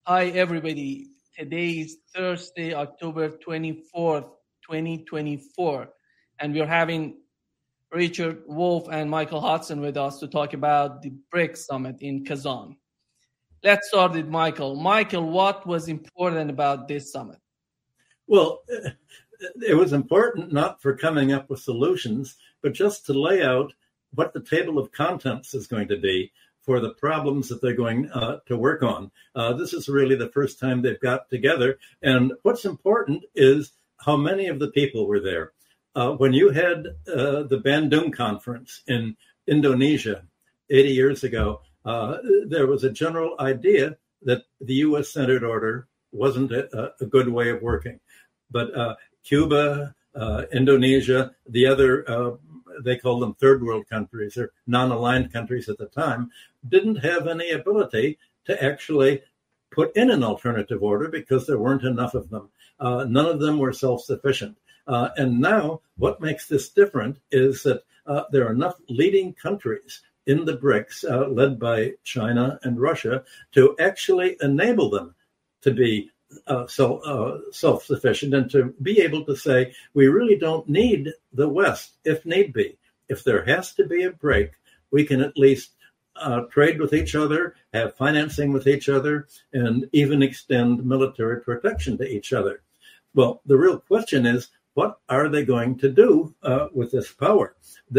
Hi, everybody. Today is Thursday, October 24th, 2024, and we're having Richard Wolf and Michael Hudson with us to talk about the BRICS Summit in Kazan. Let's start with Michael. Michael, what was important about this summit? Well, it was important not for coming up with solutions, but just to lay out what the table of contents is going to be for the problems that they're going to work on. This is really the first time they've got together. And what's important is how many of the people were there. When you had the Bandung Conference in Indonesia 80 years ago, there was a general idea that the U.S.-centered order wasn't a good way of working. But Cuba, Indonesia, the other, they call them third world countries or non-aligned countries at the time, didn't have any ability to actually put in an alternative order because there weren't enough of them. None of them were self-sufficient. And now what makes this different is that there are enough leading countries in the BRICS, led by China and Russia, to actually enable them to be self-sufficient and to be able to say, we really don't need the West if need be. If there has to be a break, we can at least trade with each other, have financing with each other, and even extend military protection to each other. Well, the real question is, what are they going to do with this power?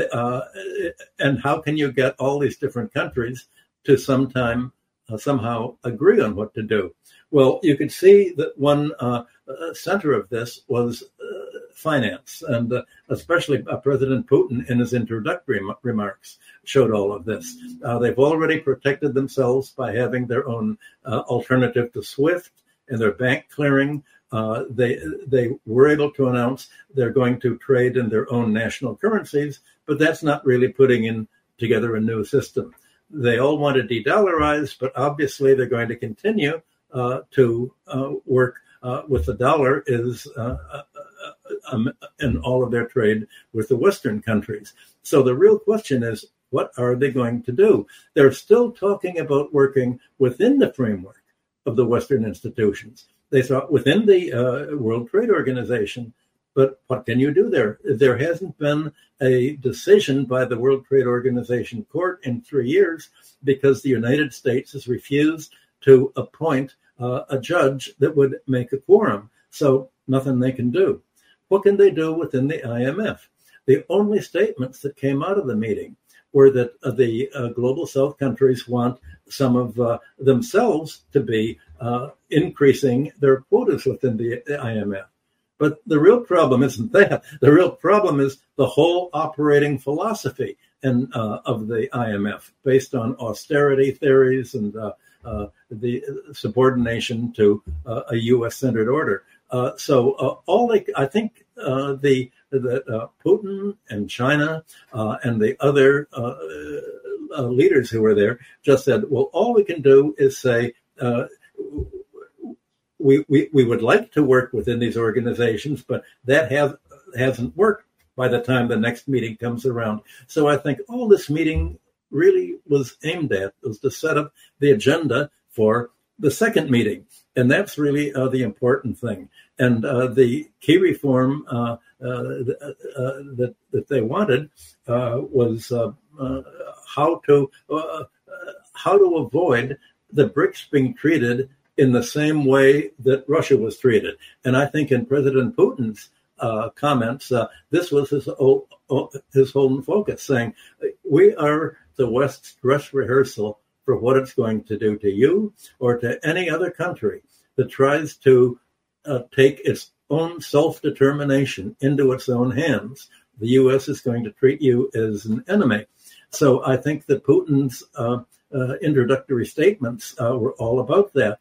And how can you get all these different countries to somehow agree on what to do? Well, you could see that one center of this was finance, and especially President Putin in his introductory remarks showed all of this. They've already protected themselves by having their own alternative to SWIFT and their bank clearing. They were able to announce they're going to trade in their own national currencies, but that's not really putting together a new system. They all want to de-dollarize, but obviously they're going to continue to work with the dollar in all of their trade with the Western countries. So the real question is, what are they going to do? They're still talking about working within the framework of the Western institutions. They thought within the World Trade Organization, but what can you do there? There hasn't been a decision by the World Trade Organization court in 3 years because the United States has refused to appoint a judge that would make a quorum. So nothing they can do. What can they do within the IMF? The only statements that came out of the meeting were that the global South countries want some of themselves to be increasing their quotas within the IMF. But the real problem isn't that. The real problem is the whole operating philosophy of the IMF, based on austerity theories and the subordination to a U.S.-centered order. I think that Putin and China and the other leaders who were there just said, well, all we can do is say, we would like to work within these organizations, but that hasn't worked by the time the next meeting comes around. So I think all this meeting really was aimed at was to set up the agenda for the second meeting. And that's really the important thing. And the key reform that they wanted was how to avoid the BRICS being treated in the same way that Russia was treated. And I think in President Putin's comments, this was his whole focus, saying, we are the West's dress rehearsal for what it's going to do to you or to any other country that tries to take its own self-determination into its own hands. The U.S. is going to treat you as an enemy. So I think that Putin's introductory statements were all about that.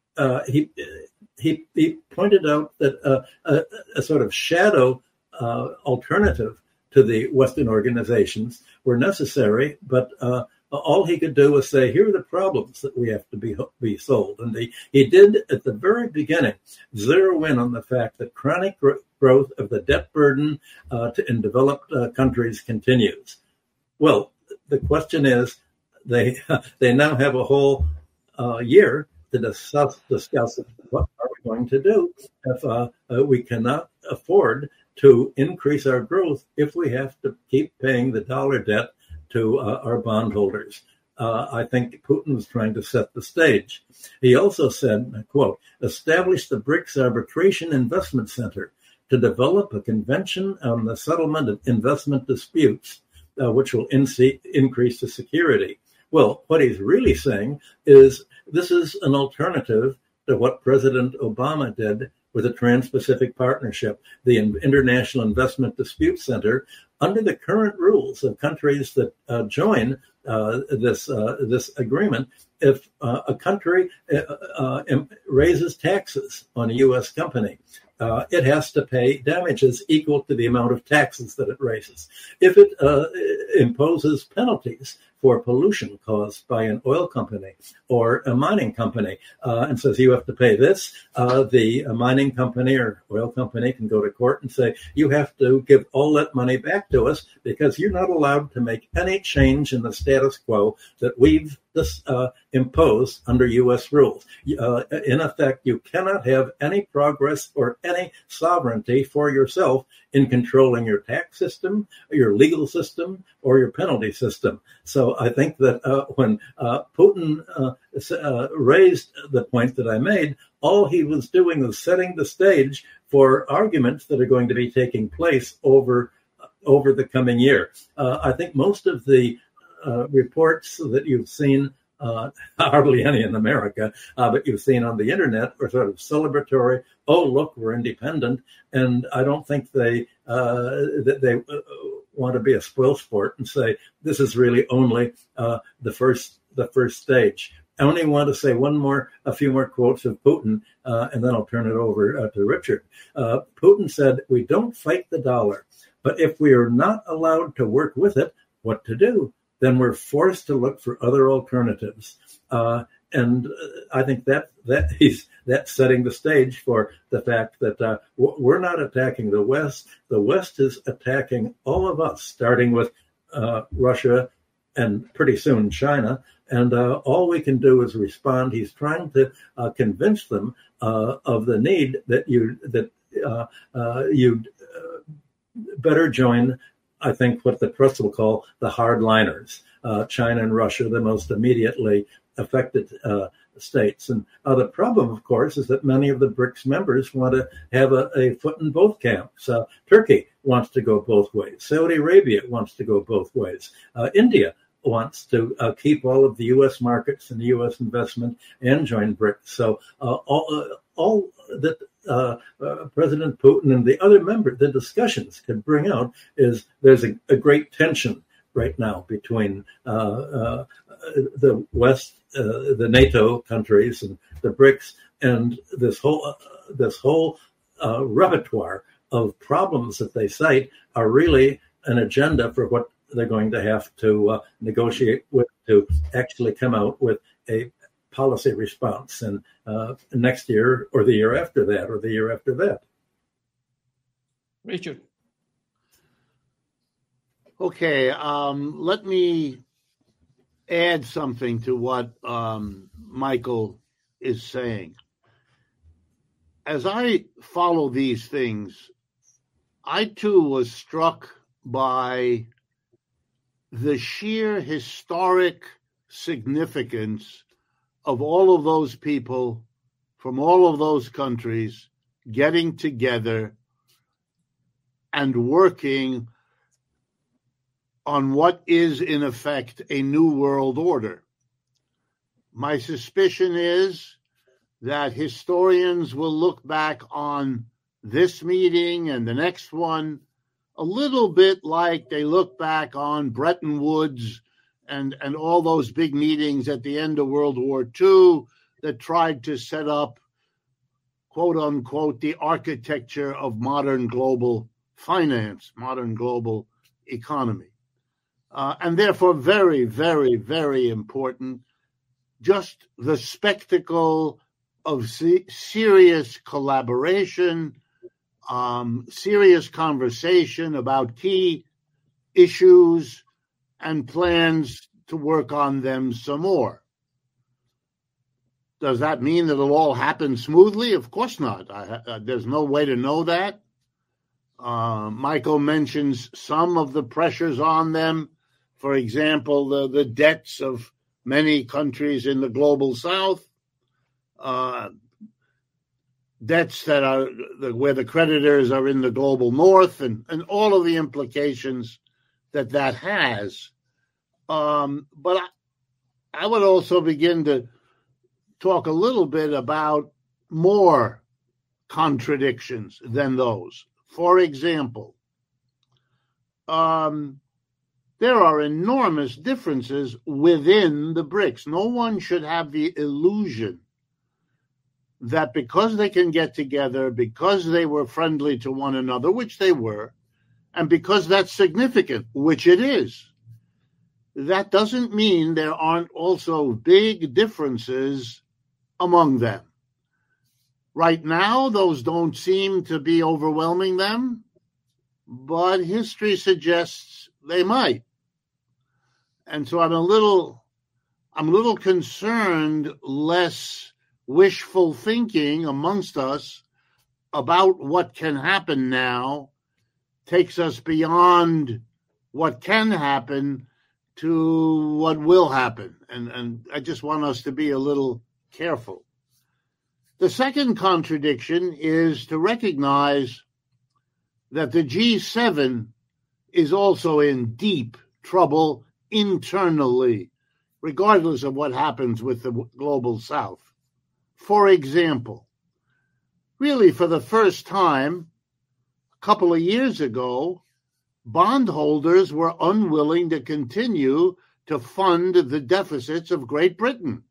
He pointed out that a sort of shadow alternative to the Western organizations were necessary, but all he could do was say, here are the problems that we have to be solved. And he did, at the very beginning, zero in on the fact that chronic growth of the debt burden in developed countries continues. Well, the question is, they now have a whole year to discuss what are we going to do if we cannot afford to increase our growth if we have to keep paying the dollar debt to our bondholders. I think Putin was trying to set the stage. He also said, quote, establish the BRICS Arbitration Investment Center to develop a convention on the settlement of investment disputes, which will increase the security. Well, what he's really saying is this is an alternative to what President Obama did with the Trans-Pacific Partnership, the International Investment Dispute Center. Under the current rules of countries that join this agreement, if a country raises taxes on a U.S. company, it has to pay damages equal to the amount of taxes that it raises. If it imposes penalties for pollution caused by an oil company or a mining company and says you have to pay this, the mining company or oil company can go to court and say you have to give all that money back to us because you're not allowed to make any change in the status quo that we've imposed under U.S. rules. In effect, you cannot have any progress or any sovereignty for yourself in controlling your tax system, your legal system, or your penalty system. So I think that when Putin raised the point that I made, all he was doing was setting the stage for arguments that are going to be taking place over the coming year. I think most of the reports that you've seen, hardly any in America, but you've seen on the internet, are sort of celebratory. Oh, look, we're independent, and I don't think they want to be a spoilsport and say this is really only the first stage. I only want to say a few more quotes of Putin, and then I'll turn it over to Richard. Putin said, "We don't fight the dollar, but if we are not allowed to work with it, what to do? Then we're forced to look for other alternatives." And I think that's setting the stage for the fact that we're not attacking the West. The West is attacking all of us, starting with Russia and pretty soon China. And all we can do is respond. He's trying to convince them of the need that you'd better join, I think, what the press will call the hardliners, China and Russia, the most immediately affected states. And the problem, of course, is that many of the BRICS members want to have a foot in both camps. Turkey wants to go both ways. Saudi Arabia wants to go both ways. India wants to keep all of the U.S. markets and the U.S. investment and join BRICS. So all that President Putin and the other members, the discussions could bring out is there's a great tension right now between the West, the NATO countries, and the BRICS, and this whole repertoire of problems that they cite are really an agenda for what they're going to have to negotiate with to actually come out with a policy response and next year or the year after that or the year after that. Richard. Okay, let me add something to what Michael is saying. As I follow these things, I too was struck by the sheer historic significance of all of those people from all of those countries getting together and working on what is, in effect, a new world order. My suspicion is that historians will look back on this meeting and the next one a little bit like they look back on Bretton Woods and all those big meetings at the end of World War II that tried to set up, quote unquote, the architecture of modern global finance, modern global economy. And therefore very, very, very important, just the spectacle of serious collaboration, serious conversation about key issues and plans to work on them some more. Does that mean that it'll all happen smoothly? Of course not. There's no way to know that. Michael mentions some of the pressures on them. For example, the debts of many countries in the global south, debts that are where the creditors are in the global north, and all of the implications that has. But I would also begin to talk a little bit about more contradictions than those. For example, there are enormous differences within the BRICS. No one should have the illusion that because they can get together, because they were friendly to one another, which they were, and because that's significant, which it is, that doesn't mean there aren't also big differences among them. Right now, those don't seem to be overwhelming them, but history suggests they might. And so I'm a little concerned, less wishful thinking amongst us about what can happen now takes us beyond what can happen to what will happen. And I just want us to be a little careful. The second contradiction is to recognize that the G7 is also in deep trouble internally, regardless of what happens with the global south. For example, really for the first time, a couple of years ago, bondholders were unwilling to continue to fund the deficits of Great Britain.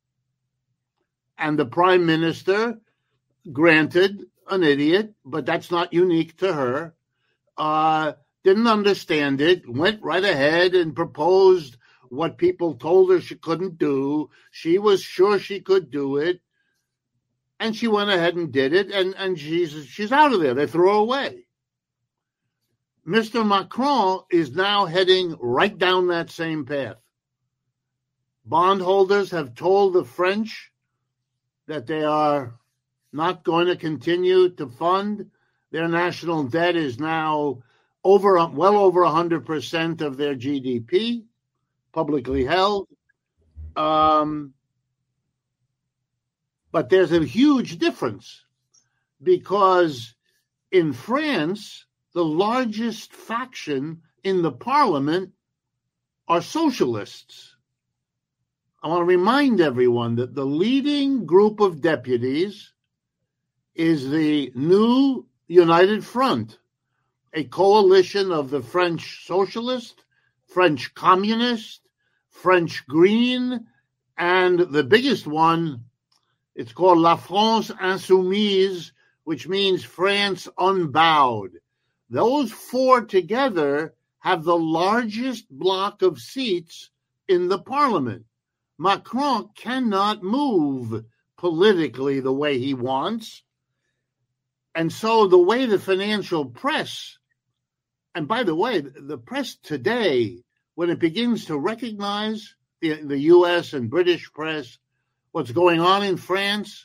And the prime minister, granted, an idiot, but that's not unique to her, didn't understand it, went right ahead and proposed what people told her she couldn't do. She was sure she could do it, and she went ahead and did it, and she's out of there. They threw her away. Mr. Macron is now heading right down that same path. Bondholders have told the French that they are not going to continue to fund. Their national debt is now well over 100% of their GDP, publicly held. But there's a huge difference because in France, the largest faction in the parliament are socialists. I want to remind everyone that the leading group of deputies is the New United Front, a coalition of the French Socialist, French Communist, French Green, and the biggest one, it's called La France Insoumise, which means France Unbowed. Those four together have the largest block of seats in the parliament. Macron cannot move politically the way he wants. And so the way the financial press, and by the way, the press today, when it begins to recognize the U.S. and British press, what's going on in France,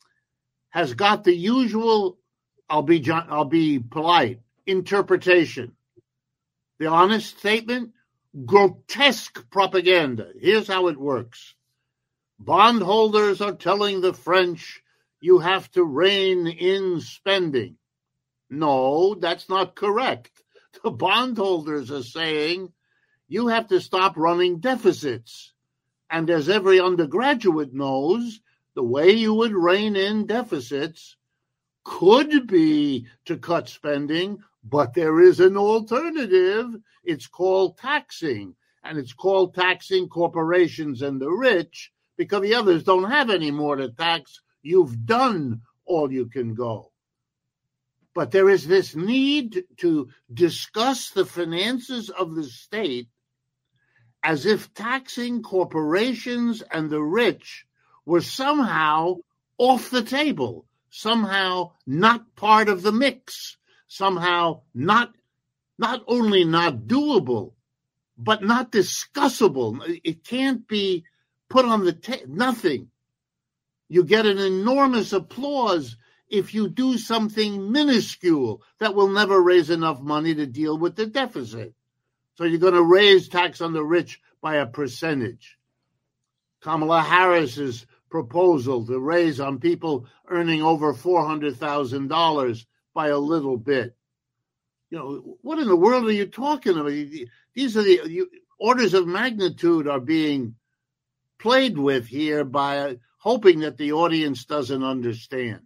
has got the usual, I'll be polite, interpretation. The honest statement, grotesque propaganda. Here's how it works. Bondholders are telling the French, you have to rein in spending. No, that's not correct. The bondholders are saying, you have to stop running deficits. And as every undergraduate knows, the way you would rein in deficits could be to cut spending, but there is an alternative. It's called taxing, and it's called taxing corporations and the rich because the others don't have any more to tax. You've done all you can go. But there is this need to discuss the finances of the state as if taxing corporations and the rich were somehow off the table, somehow not part of the mix, somehow not only not doable, but not discussable. It can't be put on the table, nothing. You get an enormous applause if you do something minuscule that will never raise enough money to deal with the deficit. So you're going to raise tax on the rich by a percentage. Kamala Harris's proposal to raise on people earning over $400,000 by a little bit. What in the world are you talking about? These are the orders of magnitude are being played with here by hoping that the audience doesn't understand.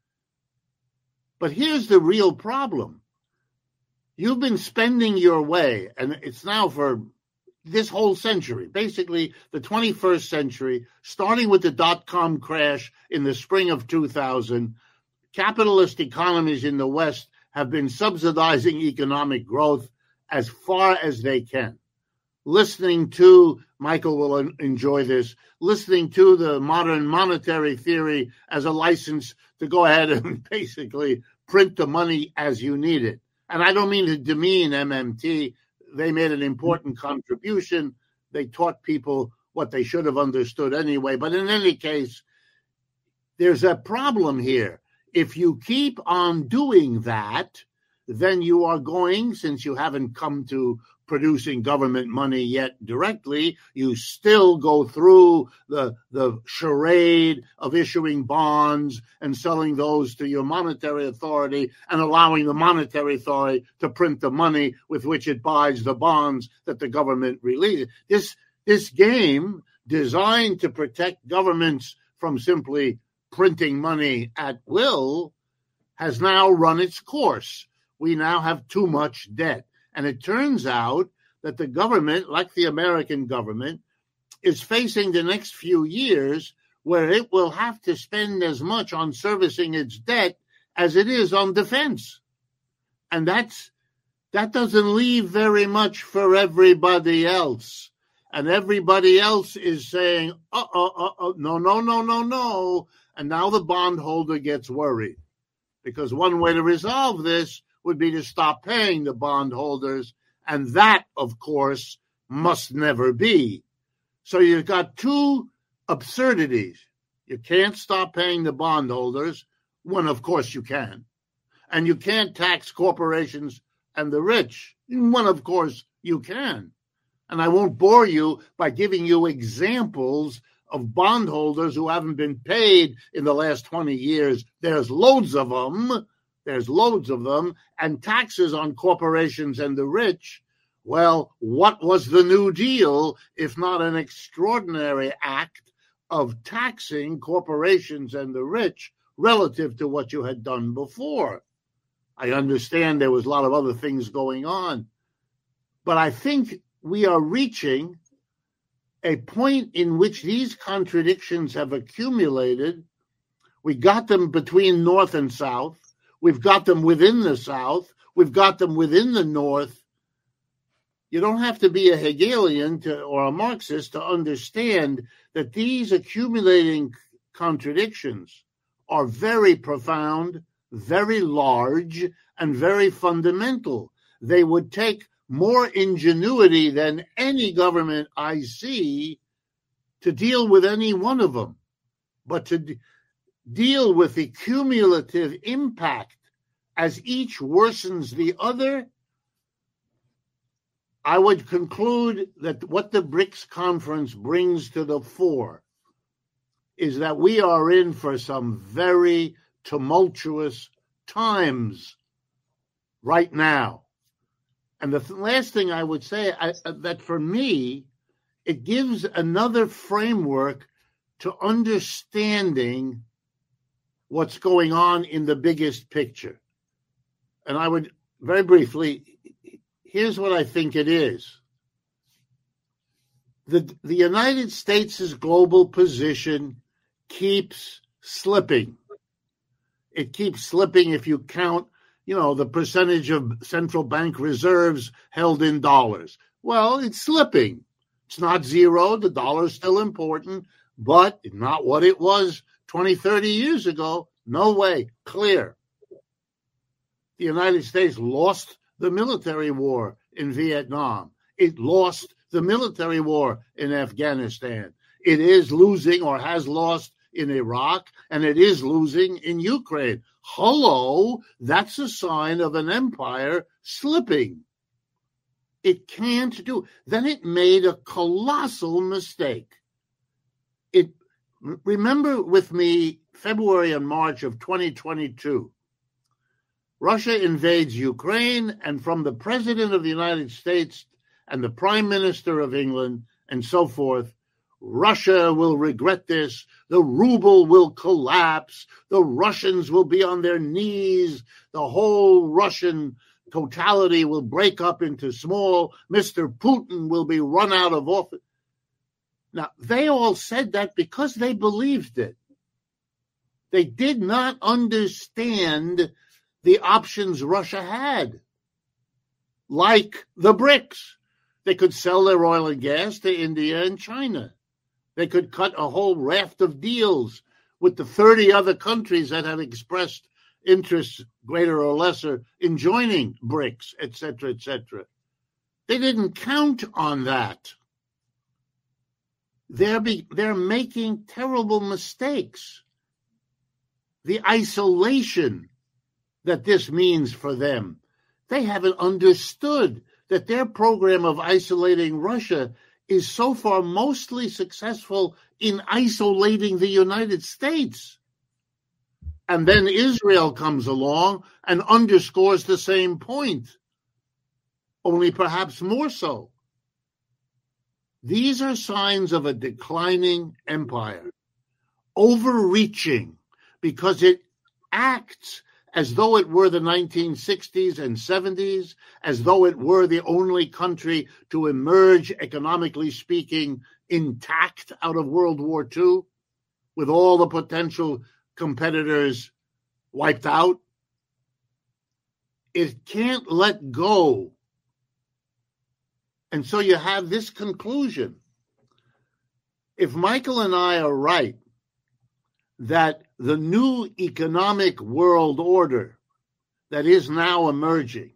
But here's the real problem. You've been spending your way, and it's now for this whole century, basically the 21st century, starting with the dot-com crash in the spring of 2000, capitalist economies in the West have been subsidizing economic growth as far as they can. Listening to, Michael will enjoy this, listening to the modern monetary theory as a license to go ahead and basically print the money as you need it. And I don't mean to demean MMT. They made an important contribution. They taught people what they should have understood anyway. But in any case, there's a problem here. If you keep on doing that, then you are going, since you haven't come to producing government money yet directly, you still go through the charade of issuing bonds and selling those to your monetary authority and allowing the monetary authority to print the money with which it buys the bonds that the government releases. This game, designed to protect governments from simply printing money at will, has now run its course. We now have too much debt. And it turns out that the government, like the American government, is facing the next few years where it will have to spend as much on servicing its debt as it is on defense. And that doesn't leave very much for everybody else. And everybody else is saying, no. And now the bondholder gets worried. Because one way to resolve this would be to stop paying the bondholders, and that, of course, must never be. So you've got two absurdities. You can't stop paying the bondholders, when, of course, you can. And you can't tax corporations and the rich, when, of course, you can. And I won't bore you by giving you examples of bondholders who haven't been paid in the last 20 years. There's loads of them. And taxes on corporations and the rich. Well, what was the New Deal if not an extraordinary act of taxing corporations and the rich relative to what you had done before? I understand there was a lot of other things going on. But I think we are reaching a point in which these contradictions have accumulated. We got them between North and South. We've got them within the South. We've got them within the North. You don't have to be a Hegelian or a Marxist to understand that these accumulating contradictions are very profound, very large, and very fundamental. They would take more ingenuity than any government I see to deal with any one of them. But to deal with the cumulative impact as each worsens the other, I would conclude that what the BRICS conference brings to the fore is that we are in for some very tumultuous times right now. And the last thing I would say, that for me, it gives another framework to understanding what's going on in the biggest picture. And I would very briefly, here's what I think it is. The United States' global position keeps slipping. It keeps slipping if you count, the percentage of central bank reserves held in dollars. Well, it's slipping. It's not zero. The dollar is still important, but not what it was 20, 30 years ago. No way. Clear. The United States lost the military war in Vietnam. It lost the military war in Afghanistan. It is losing or has lost in Iraq, and it is losing in Ukraine. Hello, that's a sign of an empire slipping. It can't do. Then it made a colossal mistake. Remember with me, February and March of 2022, Russia invades Ukraine, and from the President of the United States and the Prime Minister of England and so forth, Russia will regret this, the ruble will collapse, the Russians will be on their knees, the whole Russian totality will break up into small, Mr. Putin will be run out of office. Now, they all said that because they believed it. They did not understand the options Russia had, like the BRICS. They could sell their oil and gas to India and China. They could cut a whole raft of deals with the 30 other countries that have expressed interests, greater or lesser, in joining BRICS, et cetera, et cetera. They didn't count on that. They're making terrible mistakes. The isolation that this means for them, they haven't understood that their program of isolating Russia is so far mostly successful in isolating the United States. And then Israel comes along and underscores the same point, only perhaps more so. These are signs of a declining empire, overreaching, because it acts as though it were the 1960s and 70s, as though it were the only country to emerge, economically speaking, intact out of World War II, with all the potential competitors wiped out. It can't let go. And so you have this conclusion. If Michael and I are right, that the new economic world order that is now emerging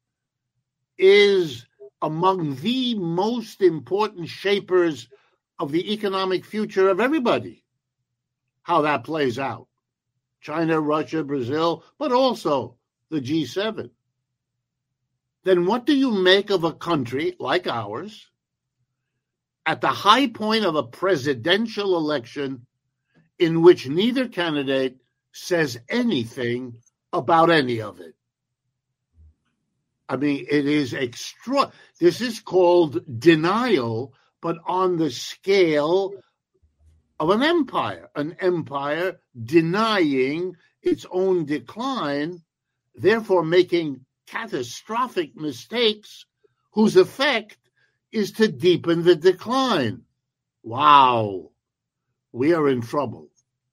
is among the most important shapers of the economic future of everybody, how that plays out. China, Russia, Brazil, but also the G7. Then what do you make of a country like ours at the high point of a presidential election in which neither candidate says anything about any of it? I mean, it is extra. This is called denial, but on the scale of an empire denying its own decline, therefore making catastrophic mistakes whose effect is to deepen the decline. Wow, we are in trouble.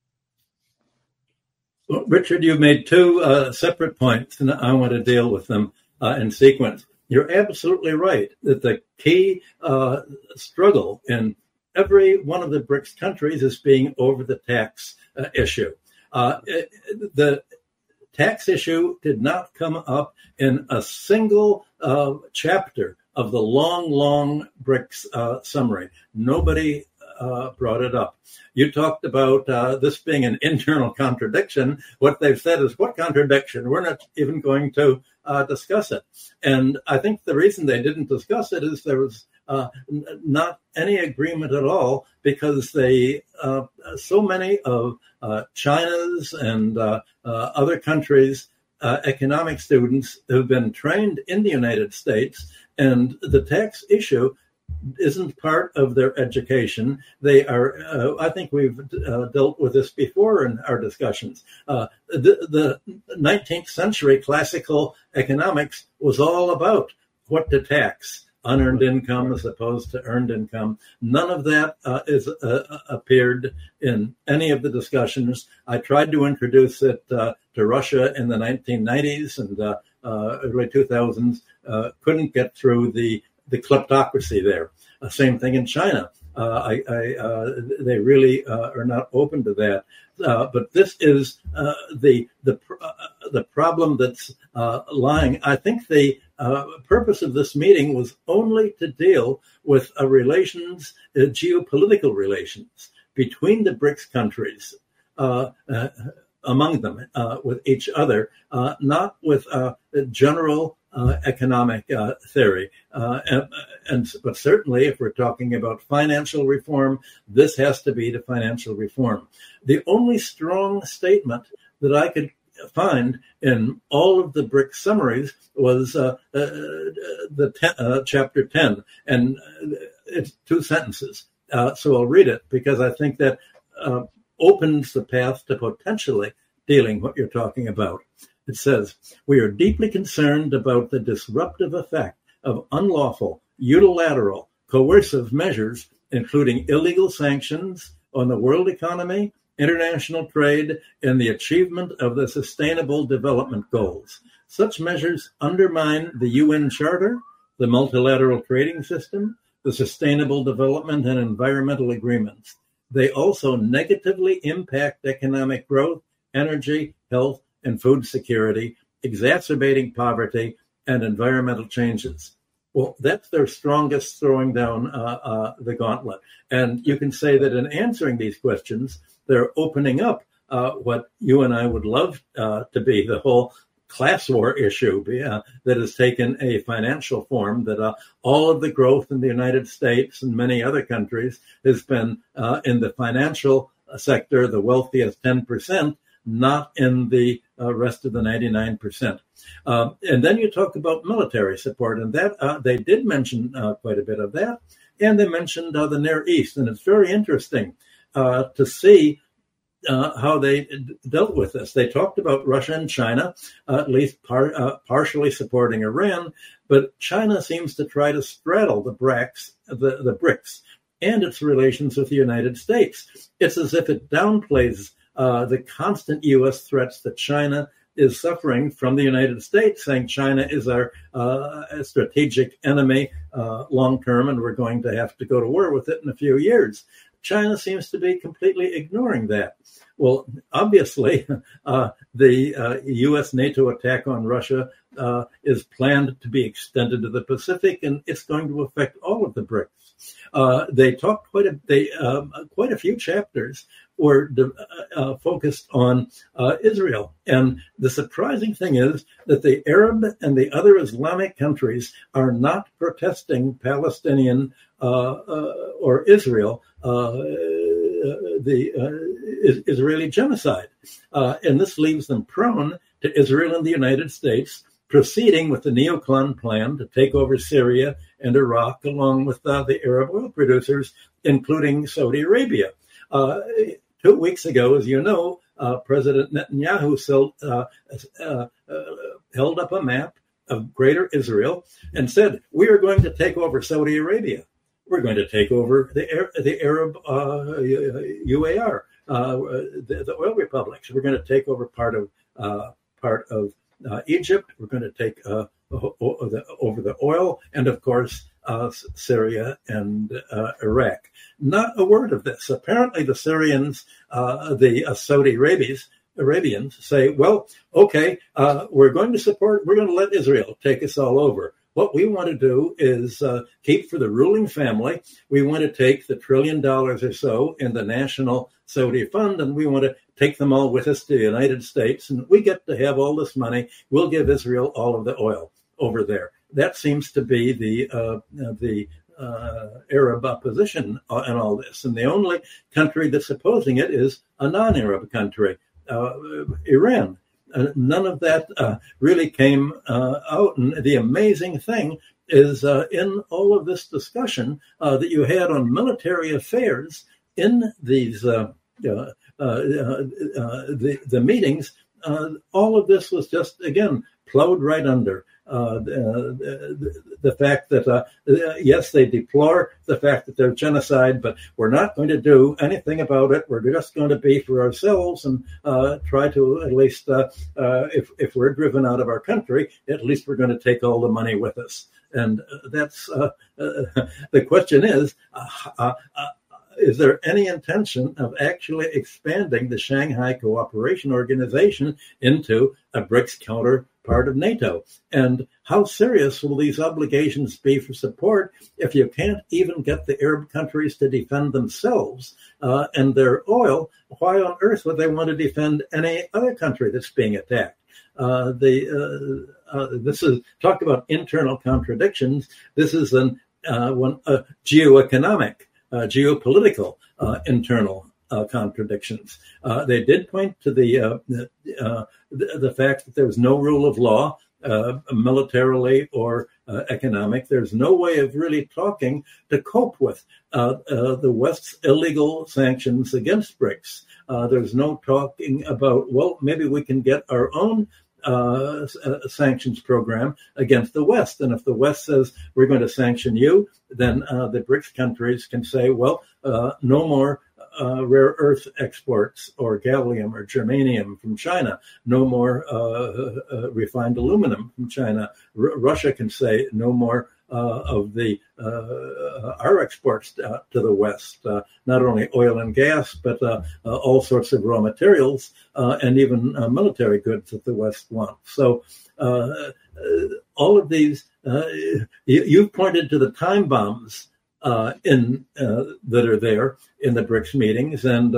Well, Richard, you made two separate points, and I want to deal with them in sequence. You're absolutely right that the key struggle in every one of the BRICS countries is being over the tax issue. The tax issue did not come up in a single chapter of the long BRICS summary. Nobody brought it up. You talked about this being an internal contradiction. What they've said is, what contradiction? We're not even going to discuss it. And I think the reason they didn't discuss it is there was not any agreement at all, because they so many of China's and other countries' economic students have been trained in the United States, and the tax issue isn't part of their education. They are, I think we've dealt with this before in our discussions. The 19th century classical economics was all about what to tax, unearned income as opposed to earned income. None of that is appeared in any of the discussions. I tried to introduce it to Russia in the 1990s and early 2000s, couldn't get through the kleptocracy there. Same thing in China. They really are not open to that. But this is the problem that's lying. I think the purpose of this meeting was only to deal with relations, geopolitical relations. between the BRICS countries, among them, with each other, not with general economic theory. But certainly, if we're talking about financial reform, this has to be the financial reform. The only strong statement that I could find in all of the BRICS summaries was chapter 10, and it's 2 sentences. So I'll read it because I think that opens the path to potentially dealing what you're talking about. It says, "We are deeply concerned about the disruptive effect of unlawful, unilateral, coercive measures, including illegal sanctions on the world economy, international trade, and the achievement of the Sustainable Development Goals. Such measures undermine the UN Charter, the multilateral trading system, the Sustainable Development and Environmental Agreements. They also negatively impact economic growth, energy, health, and food security, exacerbating poverty and environmental changes." Well, that's their strongest throwing down the gauntlet. And you can say that in answering these questions, they're opening up what you and I would love to be the whole class war issue that has taken a financial form, that all of the growth in the United States and many other countries has been in the financial sector, the wealthiest 10%, not in the rest of the 99%. And then you talk about military support, and that they did mention quite a bit of that, and they mentioned the Near East, and it's very interesting to see how they dealt with this. They talked about Russia and China, at least partially supporting Iran, but China seems to try to straddle the BRICS and its relations with the United States. It's as if it downplays the constant U.S. threats that China is suffering from the United States, saying China is our strategic enemy long-term, and we're going to have to go to war with it in a few years. China seems to be completely ignoring that. Well, obviously, the U.S.-NATO attack on Russia is planned to be extended to the Pacific, and it's going to affect all of the BRICS. They talked quite a few chapters were focused on Israel. And the surprising thing is that the Arab and the other Islamic countries are not protesting Palestinian or Israel, the Israeli genocide. And this leaves them prone to Israel and the United States proceeding with the neocon plan to take over Syria and Iraq, along with the Arab oil producers, including Saudi Arabia. 2 weeks ago, as you know, President Netanyahu held up a map of Greater Israel and said, "We are going to take over Saudi Arabia. We're going to take over the Arab UAR, the oil republics. We're going to take over part of Egypt. We're going to take over the oil, and of course Syria and Iraq." Not a word of this. Apparently, the Syrians, the Saudi Arabians say, "Well, okay, we're going to let Israel take us all over. What we want to do is keep for the ruling family. We want to take the $1 trillion or so in the National Saudi Fund, and we want to take them all with us to the United States, and we get to have all this money. We'll give Israel all of the oil over there." That seems to be the Arab opposition in all this. And the only country that's opposing it is a non-Arab country, Iran. None of that really came out. And the amazing thing is in all of this discussion that you had on military affairs in these the meetings, all of this was just, again, plowed right under. The fact that, yes, they deplore the fact that there's genocide, but we're not going to do anything about it. We're just going to be for ourselves and try to, at least, if we're driven out of our country, at least we're going to take all the money with us. And that's the question is there any intention of actually expanding the Shanghai Cooperation Organization into a BRICS part of NATO. And how serious will these obligations be for support if you can't even get the Arab countries to defend themselves and their oil? Why on earth would they want to defend any other country that's being attacked? This is talk about internal contradictions. This is one geoeconomic, geopolitical internal contradictions. They did point to the fact that there's no rule of law, militarily or economic. There's no way of really talking to cope with the West's illegal sanctions against BRICS. There's no talking about, well, maybe we can get our own sanctions program against the West. And if the West says we're going to sanction you, then the BRICS countries can say, well, no more rare earth exports or gallium or germanium from China, no more refined aluminum from China. Russia can say no more of the our exports to the West, not only oil and gas, but all sorts of raw materials and even military goods that the West wants. So all of these, you've pointed to the time bombs that are there in the BRICS meetings, and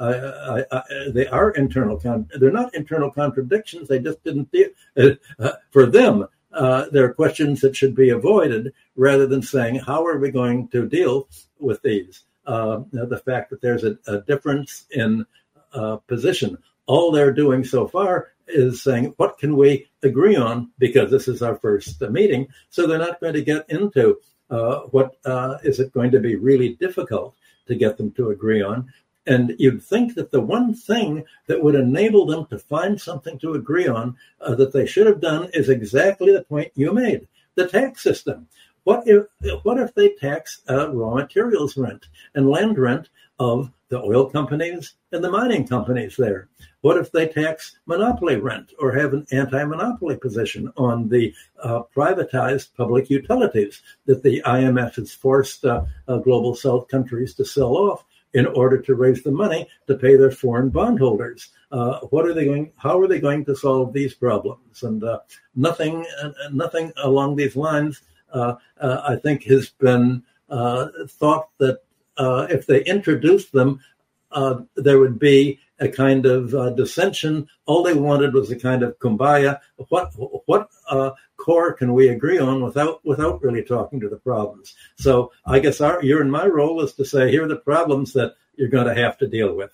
they are internal. They're not internal contradictions. They just didn't for them. There are questions that should be avoided rather than saying, how are we going to deal with these? The fact that there's a difference in position. All they're doing so far is saying, what can we agree on? Because this is our first meeting. So they're not going to get into what is it going to be really difficult to get them to agree on. And you'd think that the one thing that would enable them to find something to agree on that they should have done is exactly the point you made, the tax system. What if they tax raw materials rent and land rent of the oil companies and the mining companies there? What if they tax monopoly rent or have an anti-monopoly position on the privatized public utilities that the IMF has forced global South countries to sell off in order to raise the money to pay their foreign bondholders? How are they going to solve these problems? And nothing along these lines, I think, has been thought that if they introduced them, there would be a kind of dissension. All they wanted was a kind of kumbaya. What core can we agree on without really talking to the problems? So I guess your and my role is to say, here are the problems that you're going to have to deal with.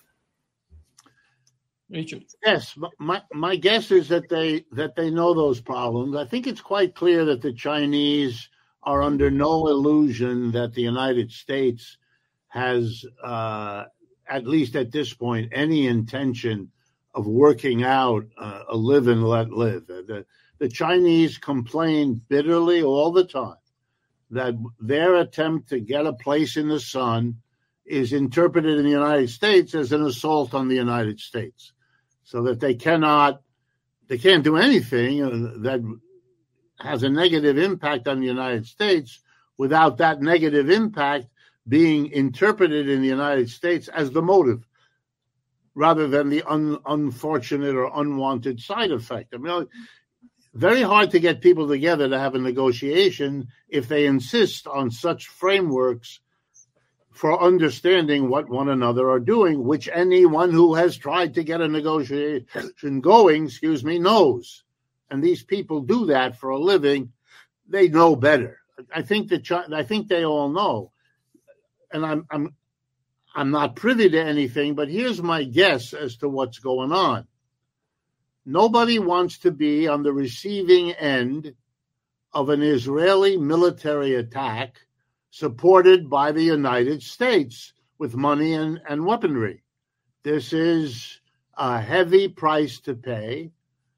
Richard. Yes, my guess is that they know those problems. I think it's quite clear that the Chinese are under no illusion that the United States has, at least at this point, any intention of working out a live and let live. The Chinese complain bitterly all the time that their attempt to get a place in the sun is interpreted in the United States as an assault on the United States, so that they can't do anything that has a negative impact on the United States without that negative impact being interpreted in the United States as the motive, rather than the unfortunate or unwanted side effect. I mean, very hard to get people together to have a negotiation if they insist on such frameworks for understanding what one another are doing, which anyone who has tried to get a negotiation going, knows. And these people do that for a living. They know better. I think they all know. And I'm not privy to anything, but here's my guess as to what's going on. Nobody wants to be on the receiving end of an Israeli military attack supported by the United States with money and weaponry. This is a heavy price to pay.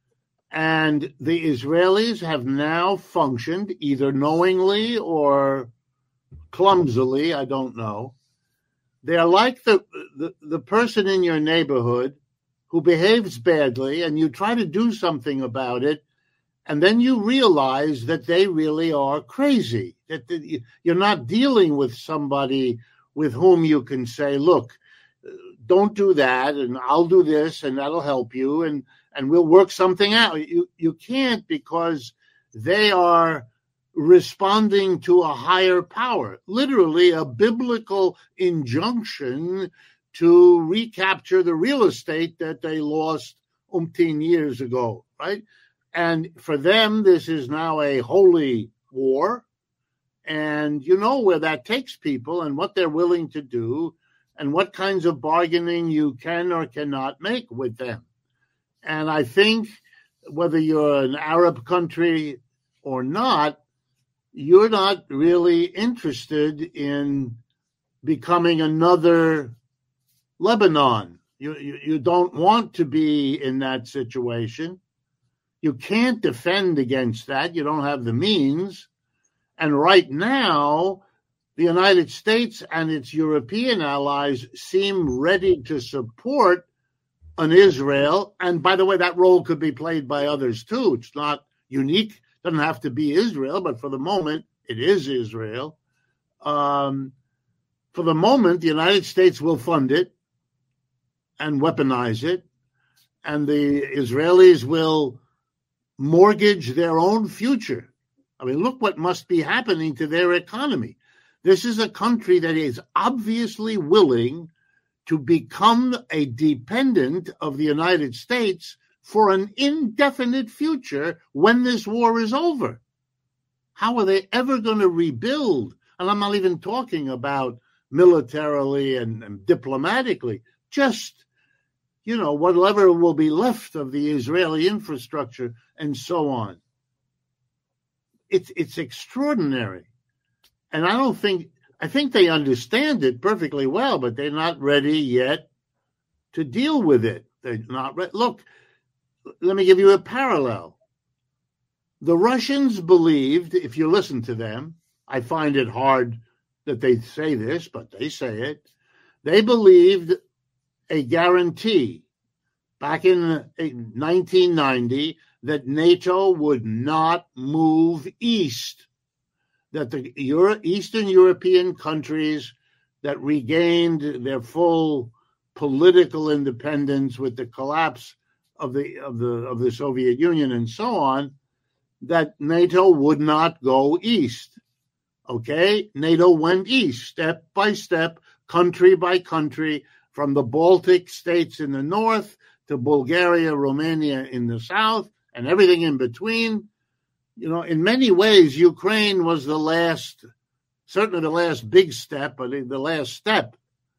And the Israelis have now functioned, either knowingly or clumsily, I don't know. They're like the person in your neighborhood who behaves badly, and you try to do something about it, and then you realize that they really are crazy, that you're not dealing with somebody with whom you can say, look, don't do that, and I'll do this, and that'll help you. And and we'll work something out. You can't, because they are responding to a higher power, literally a biblical injunction to recapture the real estate that they lost umpteen years ago, right? And for them, this is now a holy war. And you know where that takes people and what they're willing to do and what kinds of bargaining you can or cannot make with them. And I think whether you're an Arab country or not, you're not really interested in becoming another Lebanon. You don't want to be in that situation. You can't defend against that. You don't have the means. And right now, the United States and its European allies seem ready to support an Israel. And by the way, that role could be played by others too. It's not unique. It doesn't have to be Israel, but for the moment, it is Israel. For the moment, the United States will fund it and weaponize it. And the Israelis will mortgage their own future. I mean, look what must be happening to their economy. This is a country that is obviously willing to become a dependent of the United States for an indefinite future when this war is over. How are they ever going to rebuild? And I'm not even talking about militarily and diplomatically, just, whatever will be left of the Israeli infrastructure and so on. It's extraordinary. And I think they understand it perfectly well, but they're not ready yet to deal with it. They're not ready. Look, let me give you a parallel. The Russians believed, if you listen to them, I find it hard that they say this, but they say it. They believed a guarantee back in 1990 that NATO would not move east, that the Eastern European countries that regained their full political independence with the collapse of the Soviet Union and so on, that NATO would not go east. Okay? NATO went east, step by step, country by country, from the Baltic states in the north to Bulgaria, Romania in the south, and everything in between. In many ways, Ukraine was certainly the last big step, but the last step.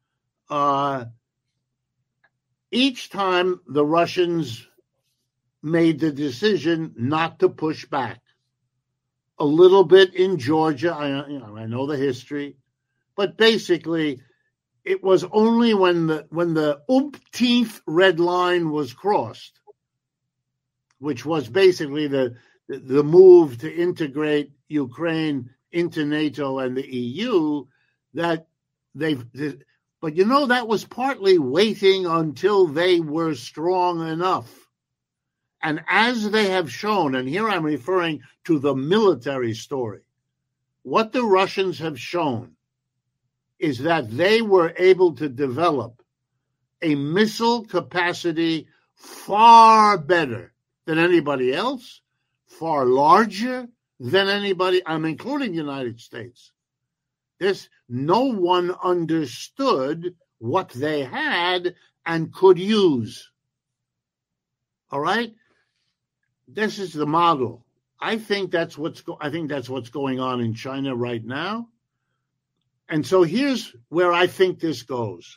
Each time the Russians made the decision not to push back. A little bit in Georgia, I know the history, but basically it was only when the umpteenth red line was crossed, which was basically the move to integrate Ukraine into NATO and the EU, that but that was partly waiting until they were strong enough. And as they have shown, and here I'm referring to the military story, what the Russians have shown is that they were able to develop a missile capacity far better than anybody else, far larger than anybody, I'm including the United States. No one understood what they had and could use. All right? This is the model. I think that's what's going on in China right now. And so here's where I think this goes.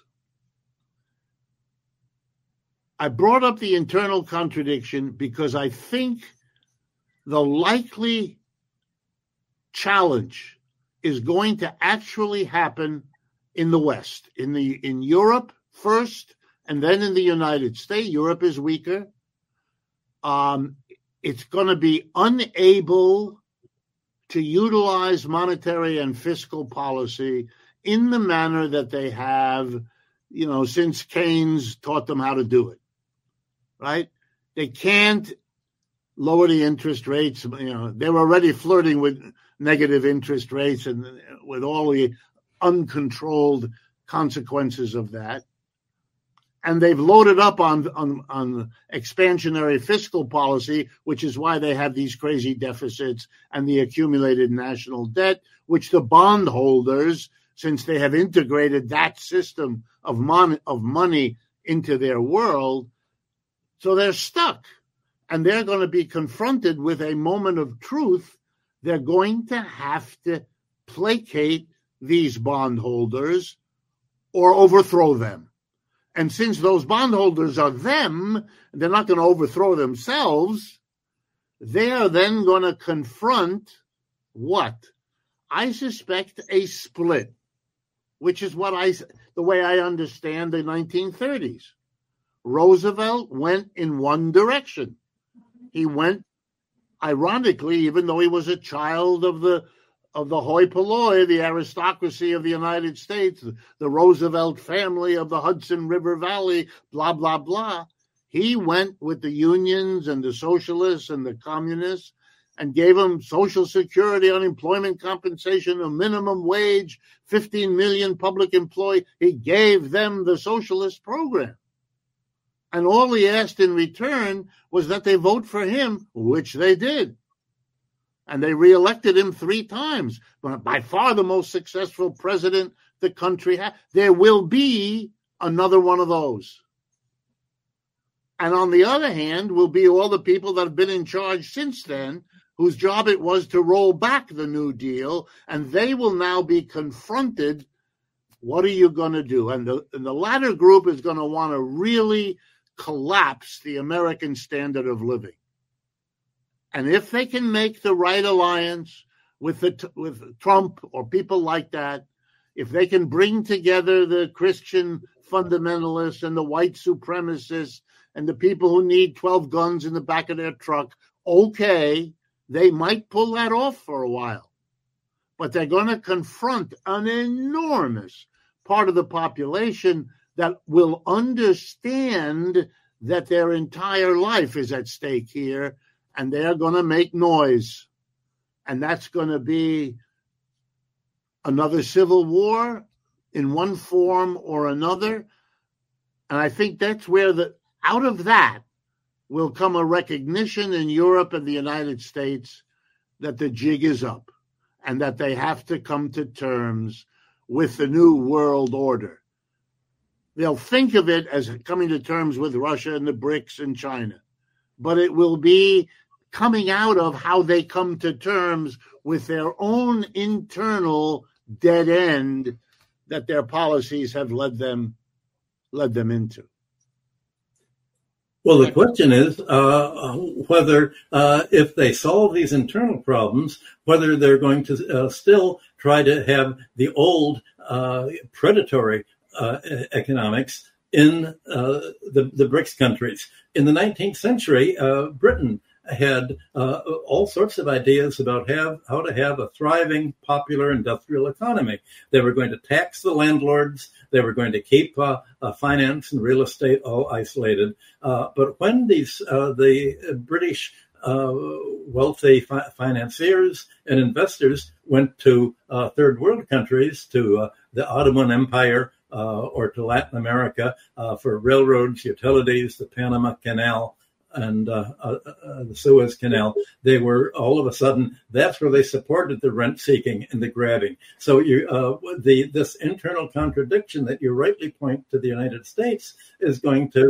I brought up the internal contradiction because I think the likely challenge is going to actually happen in the West, in Europe first, and then in the United States. Europe is weaker. It's going to be unable to utilize monetary and fiscal policy in the manner that they have, since Keynes taught them how to do it, right? They can't lower the interest rates. They were already flirting with negative interest rates and with all the uncontrolled consequences of that. And they've loaded up on expansionary fiscal policy, which is why they have these crazy deficits and the accumulated national debt, which the bondholders, since they have integrated that system of money into their world, so they're stuck. And they're going to be confronted with a moment of truth. They're going to have to placate these bondholders or overthrow them. And since those bondholders are them, they're not going to overthrow themselves. They are then going to confront what? I suspect a split, which is the way I understand the 1930s. Roosevelt went in one direction. He went, ironically, even though he was a child of the hoi polloi, the aristocracy of the United States, the Roosevelt family of the Hudson River Valley, blah, blah, blah. He went with the unions and the socialists and the communists and gave them Social Security, unemployment compensation, a minimum wage, 15 million public employees. He gave them the socialist program. And all he asked in return was that they vote for him, which they did. And they reelected him 3 times. But by far the most successful president the country had. There will be another one of those. And on the other hand will be all the people that have been in charge since then, whose job it was to roll back the New Deal, and they will now be confronted. What are you going to do? And the latter group is going to want to really collapse the American standard of living. And if they can make the right alliance with Trump or people like that, if they can bring together the Christian fundamentalists and the white supremacists and the people who need 12 guns in the back of their truck, okay, they might pull that off for a while. But they're going to confront an enormous part of the population that will understand that their entire life is at stake here, and they're going to make noise. And that's going to be another civil war in one form or another. And I think that's where out of that will come a recognition in Europe and the United States that the jig is up and that they have to come to terms with the new world order. They'll think of it as coming to terms with Russia and the BRICS and China, but it will be coming out of how they come to terms with their own internal dead end that their policies have led them into. Well, the question is whether, if they solve these internal problems, whether they're going to still try to have the old predatory economics in the BRICS countries. In the 19th century, Britain had all sorts of ideas about how to have a thriving, popular industrial economy. They were going to tax the landlords. They were going to keep finance and real estate all isolated. But when the British wealthy financiers and investors went to third world countries, to the Ottoman Empire or to Latin America for railroads, utilities, the Panama Canal, and the Suez Canal, they were all of a sudden, that's where they supported the rent-seeking and the grabbing. So this internal contradiction that you rightly point to the United States is going to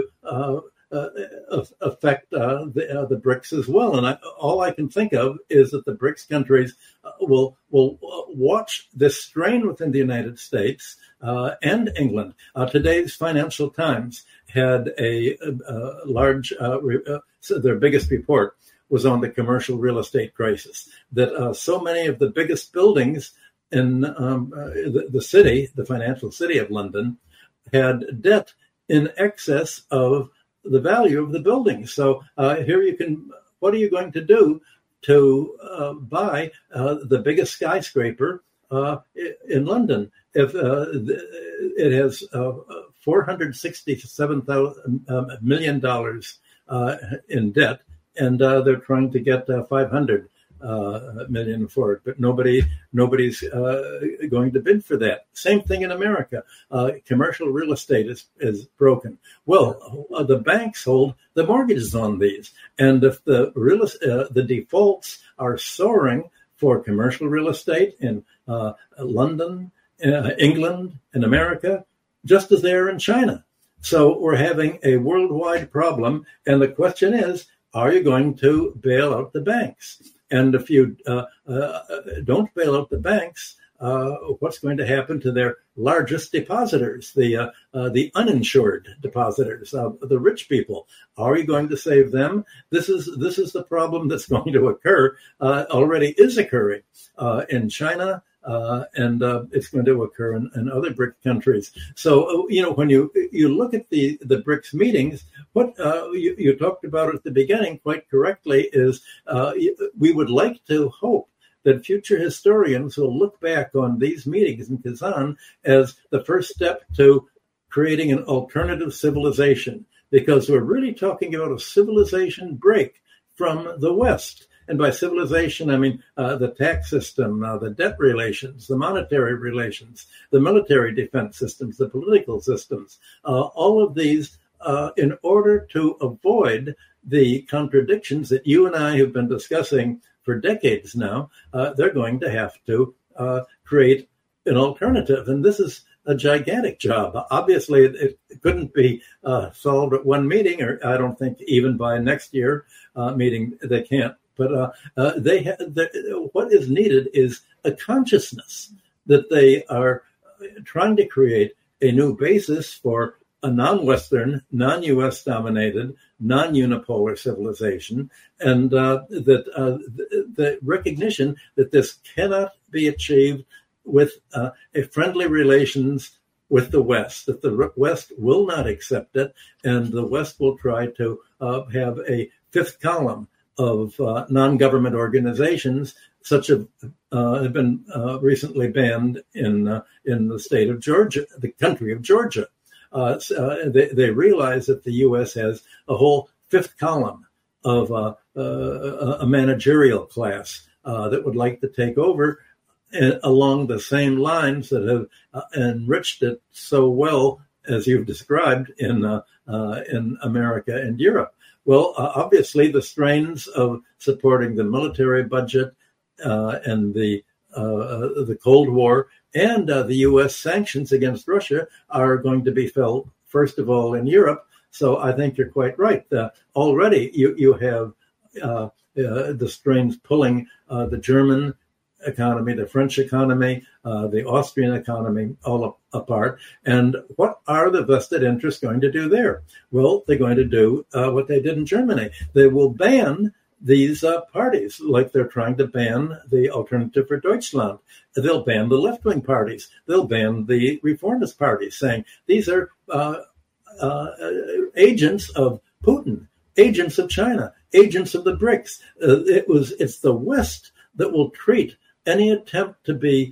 affect the BRICS as well. And all I can think of is that the BRICS countries will watch this strain within the United States and England. Today's Financial Times had a large, their biggest report was on the commercial real estate crisis, that so many of the biggest buildings in the city, the financial city of London, had debt in excess of the value of the building. So here you can, what are you going to do to buy the biggest skyscraper in London if it has $467 million in debt, and they're trying to get 500 million for it, but nobody's going to bid for that. Same thing in America. Commercial real estate is broken. Well, the banks hold the mortgages on these, and if the defaults are soaring for commercial real estate in London, England, and America, just as they are in China. So we're having a worldwide problem, and the question is, are you going to bail out the banks? And if you don't bail out the banks, what's going to happen to their largest depositors, the uninsured depositors, the rich people? Are you going to save them? This is the problem that's going to occur. Already is occurring in China. And it's going to occur in other BRIC countries. So, when you look at the BRICS meetings, what you talked about at the beginning quite correctly is we would like to hope that future historians will look back on these meetings in Kazan as the first step to creating an alternative civilization, because we're really talking about a civilization break from the West. And by civilization, I mean the tax system, the debt relations, the monetary relations, the military defense systems, the political systems, all of these in order to avoid the contradictions that you and I have been discussing for decades now. They're going to have to create an alternative. And this is a gigantic job. Obviously, it couldn't be solved at one meeting, or I don't think even by next year meeting they can't. But what is needed is a consciousness that they are trying to create a new basis for a non-Western, non-U.S. dominated, non-unipolar civilization, and the recognition that this cannot be achieved with a friendly relations with the West, that the West will not accept it, and the West will try to have a fifth column of non-government organizations, such as have been recently banned in the state of Georgia, the country of Georgia. They realize that the U.S. has a whole fifth column of a managerial class that would like to take over along the same lines that have enriched it so well as you've described in America and Europe. Well, obviously, the strains of supporting the military budget and the Cold War and the U.S. sanctions against Russia are going to be felt, first of all, in Europe. So I think you're quite right. Already, you have the strains pulling the German economy, the French economy, the Austrian economy all apart. And what are the vested interests going to do there? Well, they're going to do what they did in Germany. They will ban these parties, like they're trying to ban the Alternative for Deutschland. They'll ban the left-wing parties. They'll ban the reformist parties, saying these are agents of Putin, agents of China, agents of the BRICS. It's the West that will treat any attempt to be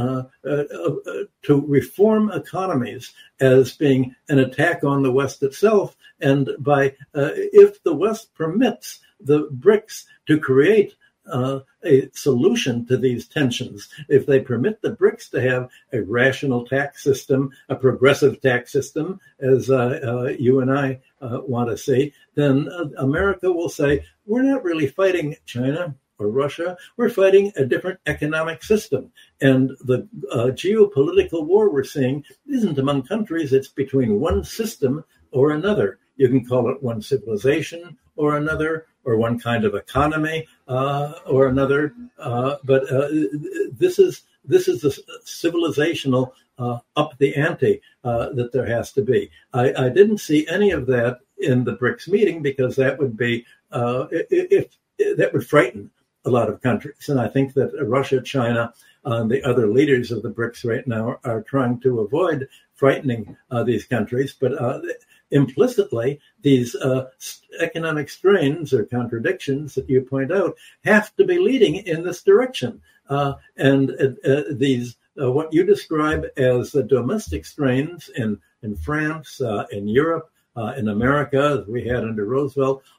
to reform economies as being an attack on the West itself, and by if the West permits the BRICS to create a solution to these tensions, if they permit the BRICS to have a rational tax system, a progressive tax system, as you and I want to see, then America will say, we're not really fighting China or Russia, we're fighting a different economic system. And the geopolitical war we're seeing isn't among countries, it's between one system or another. You can call it one civilization or another, or one kind of economy or another. But this is the civilizational up the ante that there has to be. I didn't see any of that in the BRICS meeting, because that would be that would frighten a lot of countries. And I think that Russia, China, and the other leaders of the BRICS right now are trying to avoid frightening these countries. But implicitly, these economic strains or contradictions that you point out have to be leading in this direction. And these, what you describe as the domestic strains in France, in Europe, in America, as we had under Roosevelt,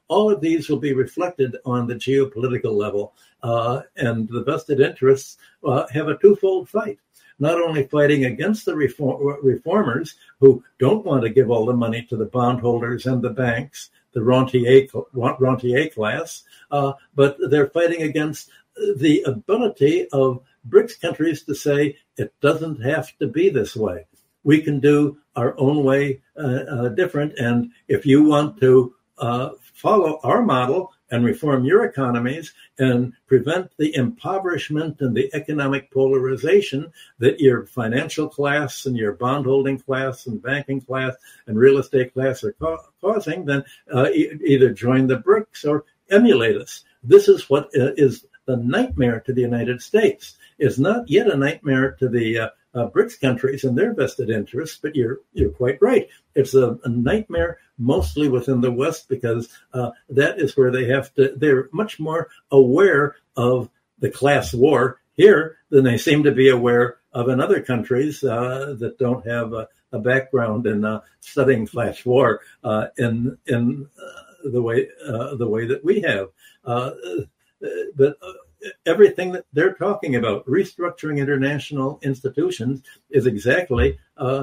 all of these will be reflected on the geopolitical level, and the vested interests have a twofold fight. Not only fighting against the reformers who don't want to give all the money to the bondholders and the banks, the rentier class, but they're fighting against the ability of BRICS countries to say it doesn't have to be this way. We can do our own way different. And if you want to follow our model and reform your economies and prevent the impoverishment and the economic polarization that your financial class and your bondholding class and banking class and real estate class are causing, then either join the BRICS or emulate us. This is what is the nightmare to the United States. It's not yet a nightmare to the BRICS countries and their vested interests, but you're quite right. It's a nightmare mostly within the West because that is where they're much more aware of the class war here than they seem to be aware of in other countries that don't have a background in studying class war in the way that we have. But everything that they're talking about, restructuring international institutions, is exactly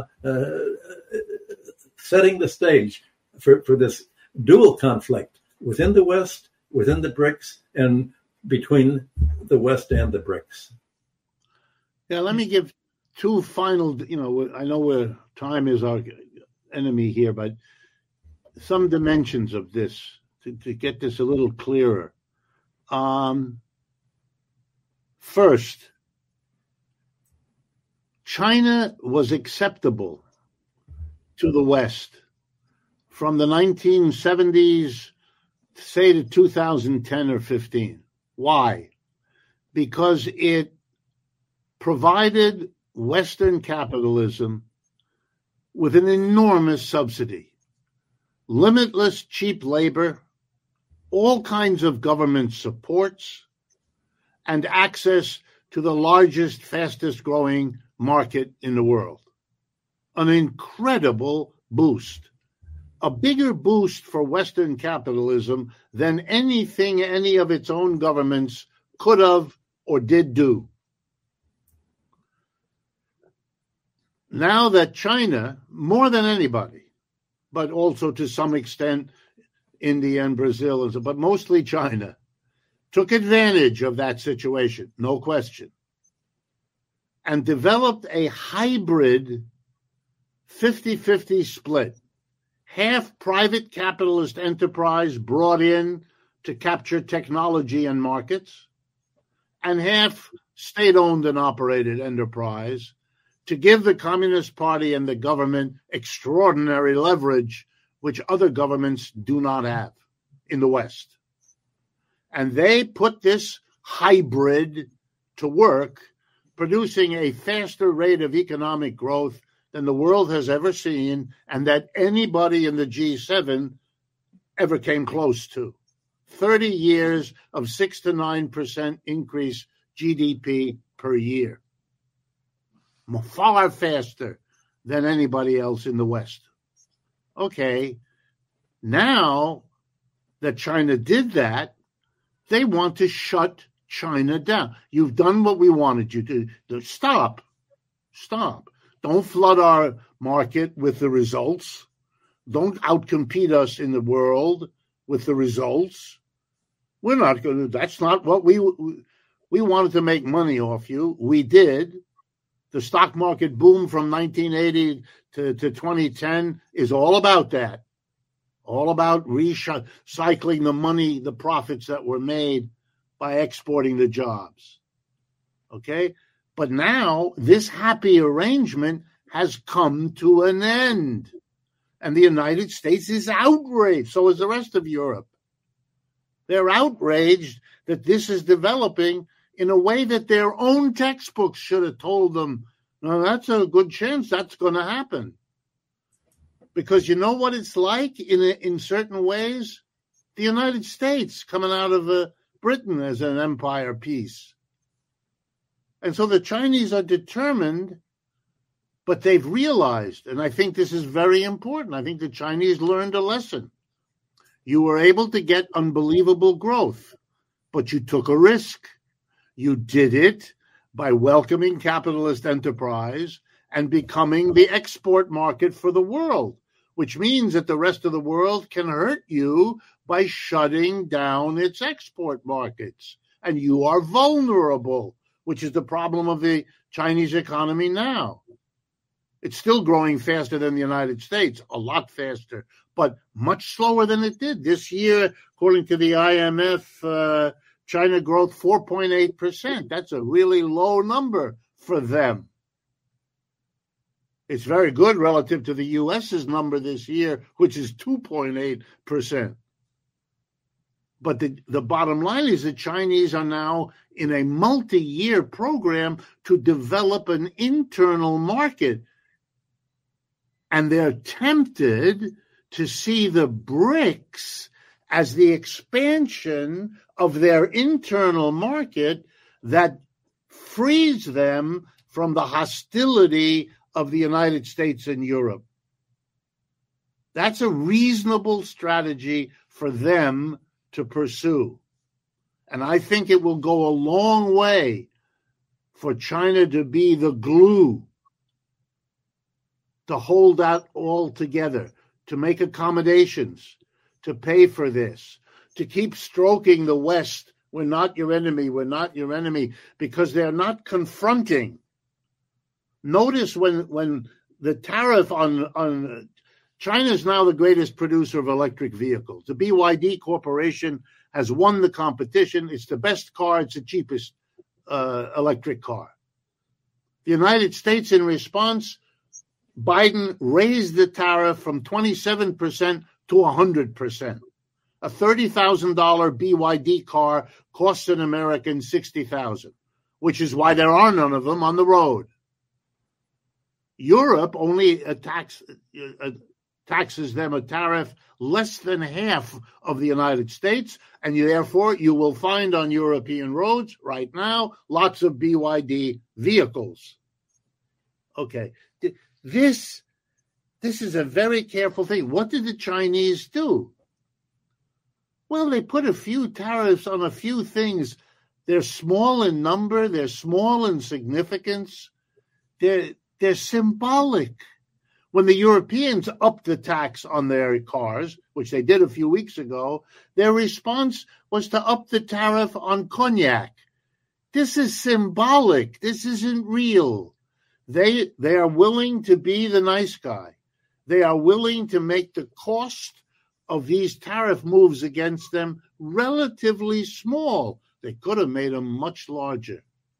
setting the stage for this dual conflict within the West, within the BRICS, and between the West and the BRICS. Yeah, let me give two final, I know time is our enemy here, but some dimensions of this to get this a little clearer. First, China was acceptable to the West from the 1970s, say to 2010 or 15. Why? Because it provided Western capitalism with an enormous subsidy, limitless cheap labor, all kinds of government supports, and access to the largest, fastest growing market in the world. An incredible boost. A bigger boost for Western capitalism than anything any of its own governments could have or did do. Now that China, more than anybody, but also to some extent India and Brazil, but mostly China, took advantage of that situation, no question, and developed a hybrid 50-50 split. Half private capitalist enterprise brought in to capture technology and markets, and half state-owned and operated enterprise to give the Communist Party and the government extraordinary leverage which other governments do not have in the West. And they put this hybrid to work, producing a faster rate of economic growth than the world has ever seen and that anybody in the G7 ever came close to. 30 years of 6 to 9% increase GDP per year. Far faster than anybody else in the West. Okay, now that China did that, they want to shut China down. You've done what we wanted you to. Stop. Don't flood our market with the results. Don't outcompete us in the world with the results. We're not going to. That's not what we wanted to make money off you. We did. The stock market boom from 1980 to 2010 is all about that. All about recycling the money, the profits that were made by exporting the jobs. Okay? But now this happy arrangement has come to an end. And the United States is outraged. So is the rest of Europe. They're outraged that this is developing in a way that their own textbooks should have told them, no, that's a good chance that's going to happen. Because you know what it's like in certain ways? The United States coming out of Britain as an empire piece. And so the Chinese are determined, but they've realized, and I think this is very important, I think the Chinese learned a lesson. You were able to get unbelievable growth, but you took a risk. You did it by welcoming capitalist enterprise and becoming the export market for the world, which means that the rest of the world can hurt you by shutting down its export markets. And you are vulnerable, which is the problem of the Chinese economy now. It's still growing faster than the United States, a lot faster, but much slower than it did. This year, according to the IMF, China growth 4.8%. That's a really low number for them. It's very good relative to the U.S.'s number this year, which is 2.8%. But the bottom line is the Chinese are now in a multi-year program to develop an internal market. And they're tempted to see the BRICS as the expansion of their internal market that frees them from the hostility of the United States and Europe. That's a reasonable strategy for them to pursue. And I think it will go a long way for China to be the glue, to hold that all together, to make accommodations, to pay for this, to keep stroking the West. We're not your enemy, we're not your enemy, because they're not confronting. Notice when the tariff on China is now the greatest producer of electric vehicles. The BYD Corporation has won the competition. It's the best car. It's the cheapest electric car. The United States, in response, Biden raised the tariff from 27% to 100%. A $30,000 BYD car costs an American $60,000, which is why there are none of them on the road. Europe only taxes them a tariff less than half of the United States, and therefore you will find on European roads right now lots of BYD vehicles. Okay, this is a very careful thing. What did the Chinese do? Well, they put a few tariffs on a few things. They're small in number, they're small in significance, they're symbolic. When the Europeans upped the tax on their cars, which they did a few weeks ago, their response was to up the tariff on cognac. This is symbolic. This isn't real. They are willing to be the nice guy. They are willing to make the cost of these tariff moves against them relatively small. They could have made them much larger.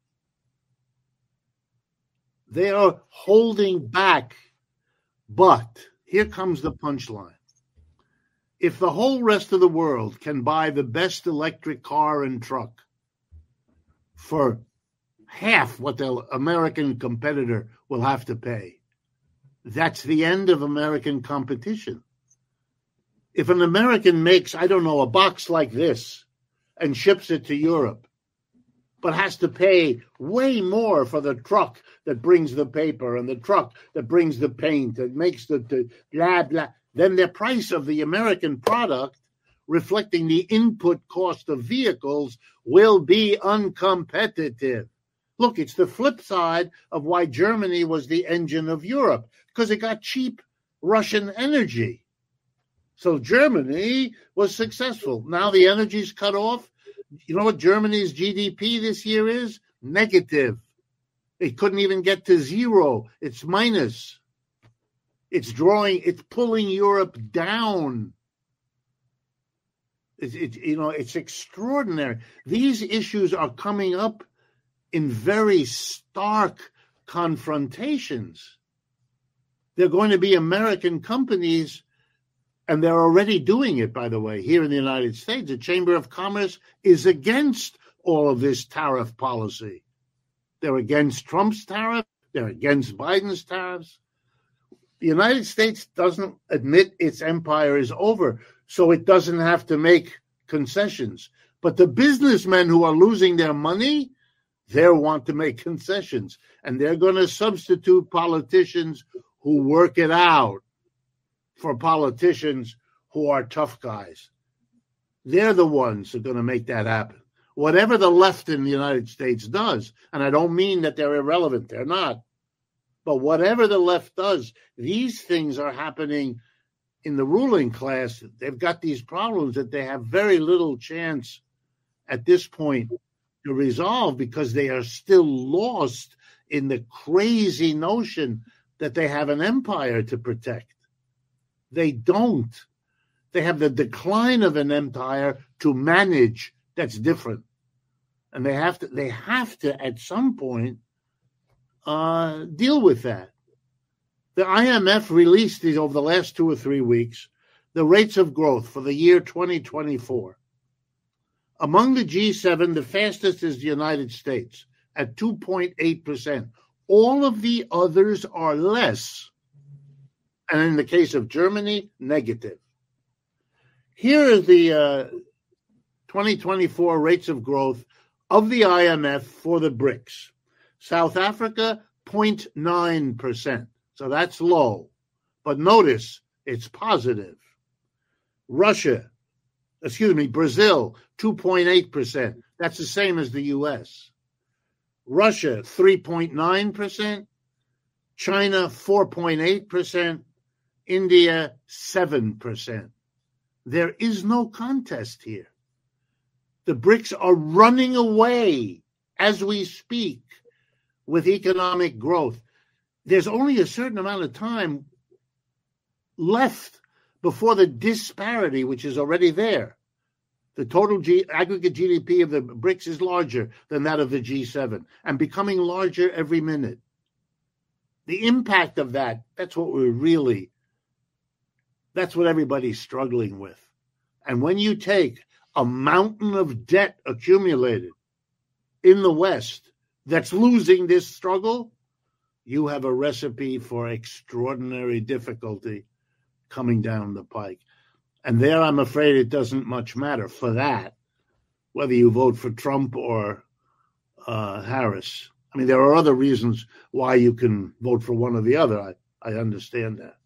They are holding back. But here comes the punchline. If the whole rest of the world can buy the best electric car and truck for half what the American competitor will have to pay, that's the end of American competition. If an American makes, I don't know, a box like this and ships it to Europe, but has to pay way more for the truck that brings the paper and the truck that brings the paint and makes the blah, blah, then the price of the American product, reflecting the input cost of vehicles, will be uncompetitive. Look, it's the flip side of why Germany was the engine of Europe, because it got cheap Russian energy. So Germany was successful. Now the energy's cut off. You know what Germany's GDP this year is? Negative. It couldn't even get to zero. It's minus. It's pulling Europe down. It's extraordinary. These issues are coming up in very stark confrontations. They're going to be American companies, and they're already doing it, by the way, here in the United States. The Chamber of Commerce is against all of this tariff policy. They're against Trump's tariff. They're against Biden's tariffs. The United States doesn't admit its empire is over, so it doesn't have to make concessions. But the businessmen who are losing their money, they want to make concessions. And they're going to substitute politicians who work it out for politicians who are tough guys. They're the ones who are going to make that happen. Whatever the left in the United States does, and I don't mean that they're irrelevant, they're not, but whatever the left does, these things are happening in the ruling class. They've got these problems that they have very little chance at this point to resolve because they are still lost in the crazy notion that they have an empire to protect. They don't. They have the decline of an empire to manage that's different. And they have to at some point deal with that. The IMF released these over the last 2 or 3 weeks, the rates of growth for the year 2024. Among the G7, the fastest is the United States at 2.8%. All of the others are less. And in the case of Germany, negative. Here are the 2024 rates of growth of the IMF for the BRICS. South Africa, 0.9%. So that's low. But notice, it's positive. Brazil, 2.8%. That's the same as the U.S. Russia, 3.9%. China, 4.8%. India, 7%. There is no contest here. The BRICS are running away as we speak with economic growth. There's only a certain amount of time left before the disparity, which is already there. The total aggregate GDP of the BRICS is larger than that of the G7 and becoming larger every minute. The impact of that's what everybody's struggling with. And when you take a mountain of debt accumulated in the West that's losing this struggle, you have a recipe for extraordinary difficulty coming down the pike. And there, I'm afraid it doesn't much matter for that, whether you vote for Trump or Harris. I mean, there are other reasons why you can vote for one or the other. I understand that.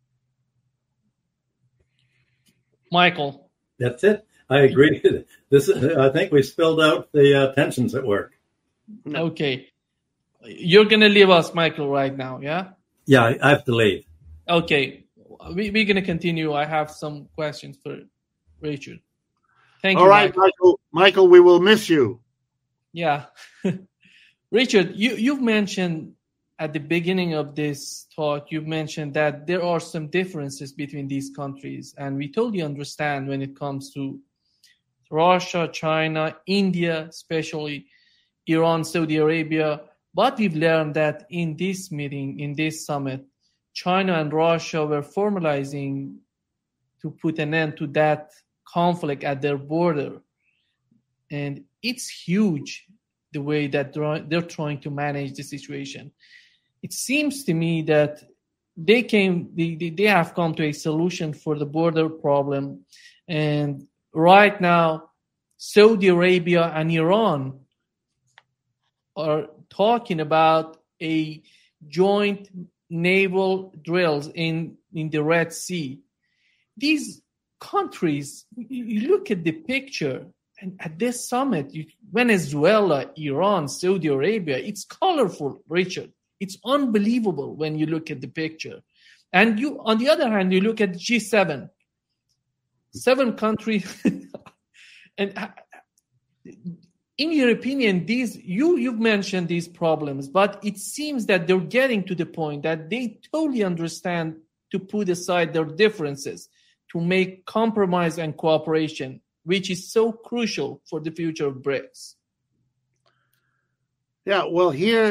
Michael. That's it. I agree. I think we spilled out the tensions at work. Okay. You're going to leave us, Michael, right now, yeah? Yeah, I have to leave. Okay. We're going to continue. I have some questions for Richard. Thank you. All right, Michael. Michael, we will miss you. Yeah. Richard, you've mentioned at the beginning of this talk, you've mentioned that there are some differences between these countries. And we totally understand when it comes to Russia, China, India, especially Iran, Saudi Arabia. But we've learned that in this meeting, in this summit, China and Russia were formalizing to put an end to that conflict at their border. And it's huge, the way that they're trying to manage the situation. It seems to me that they have come to a solution for the border problem. And right now, Saudi Arabia and Iran are talking about a joint naval drills in the Red Sea. These countries, you look at the picture, and at this summit, Venezuela, Iran, Saudi Arabia, it's colorful, Richard. It's unbelievable when you look at the picture. And you, on the other hand, you look at G7, 7 countries. And in your opinion, you've mentioned these problems, but it seems that they're getting to the point that they totally understand to put aside their differences, to make compromise and cooperation, which is so crucial for the future of BRICS. Yeah, well, here,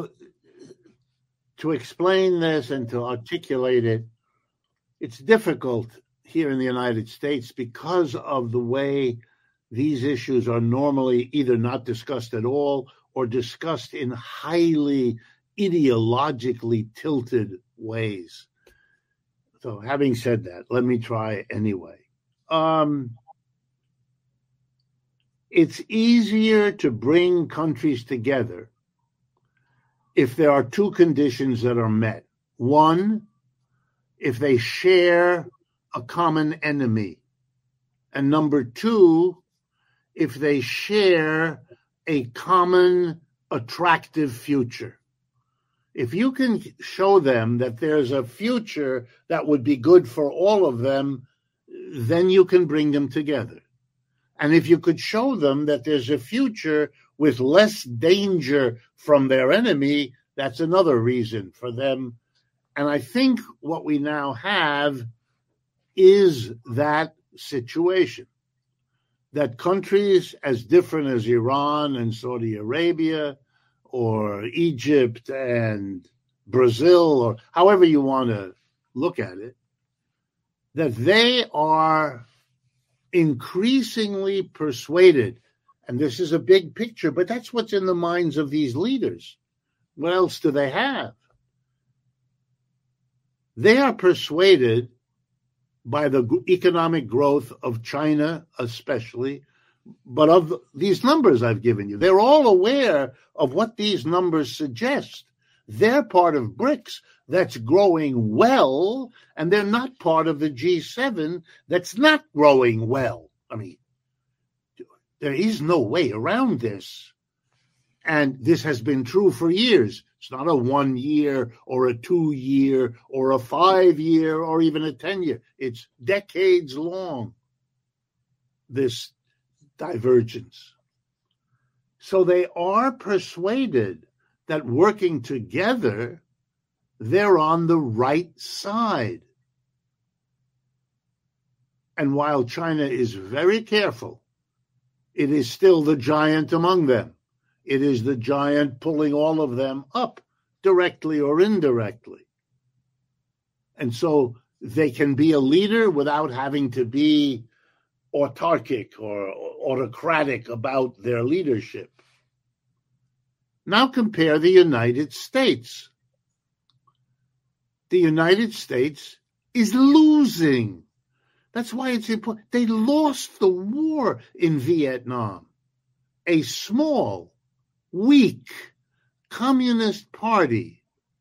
to explain this and to articulate it, it's difficult here in the United States because of the way these issues are normally either not discussed at all or discussed in highly ideologically tilted ways. So having said that, let me try anyway. It's easier to bring countries together if there are 2 conditions that are met. One, if they share a common enemy. And number two, if they share a common attractive future. If you can show them that there's a future that would be good for all of them, then you can bring them together. And if you could show them that there's a future with less danger from their enemy, that's another reason for them. And I think what we now have is that situation, that countries as different as Iran and Saudi Arabia or Egypt and Brazil, or however you want to look at it, that they are increasingly persuaded, and this is a big picture, but that's what's in the minds of these leaders. What else do they have? They are persuaded by the economic growth of China especially, but of these numbers I've given you. They're all aware of what these numbers suggest. They're part of BRICS that's growing well, and they're not part of the G7 that's not growing well. I mean, there is no way around this. And this has been true for years. It's not a 1 year or a 2 year or a 5 year or even a 10 year. It's decades long, this divergence. So they are persuaded that working together, they're on the right side. And while China is very careful, it is still the giant among them. It is the giant pulling all of them up, directly or indirectly. And so they can be a leader without having to be autarkic or autocratic about their leadership. Now compare the United States. The United States is losing. That's why it's important. They lost the war in Vietnam. A small, weak communist party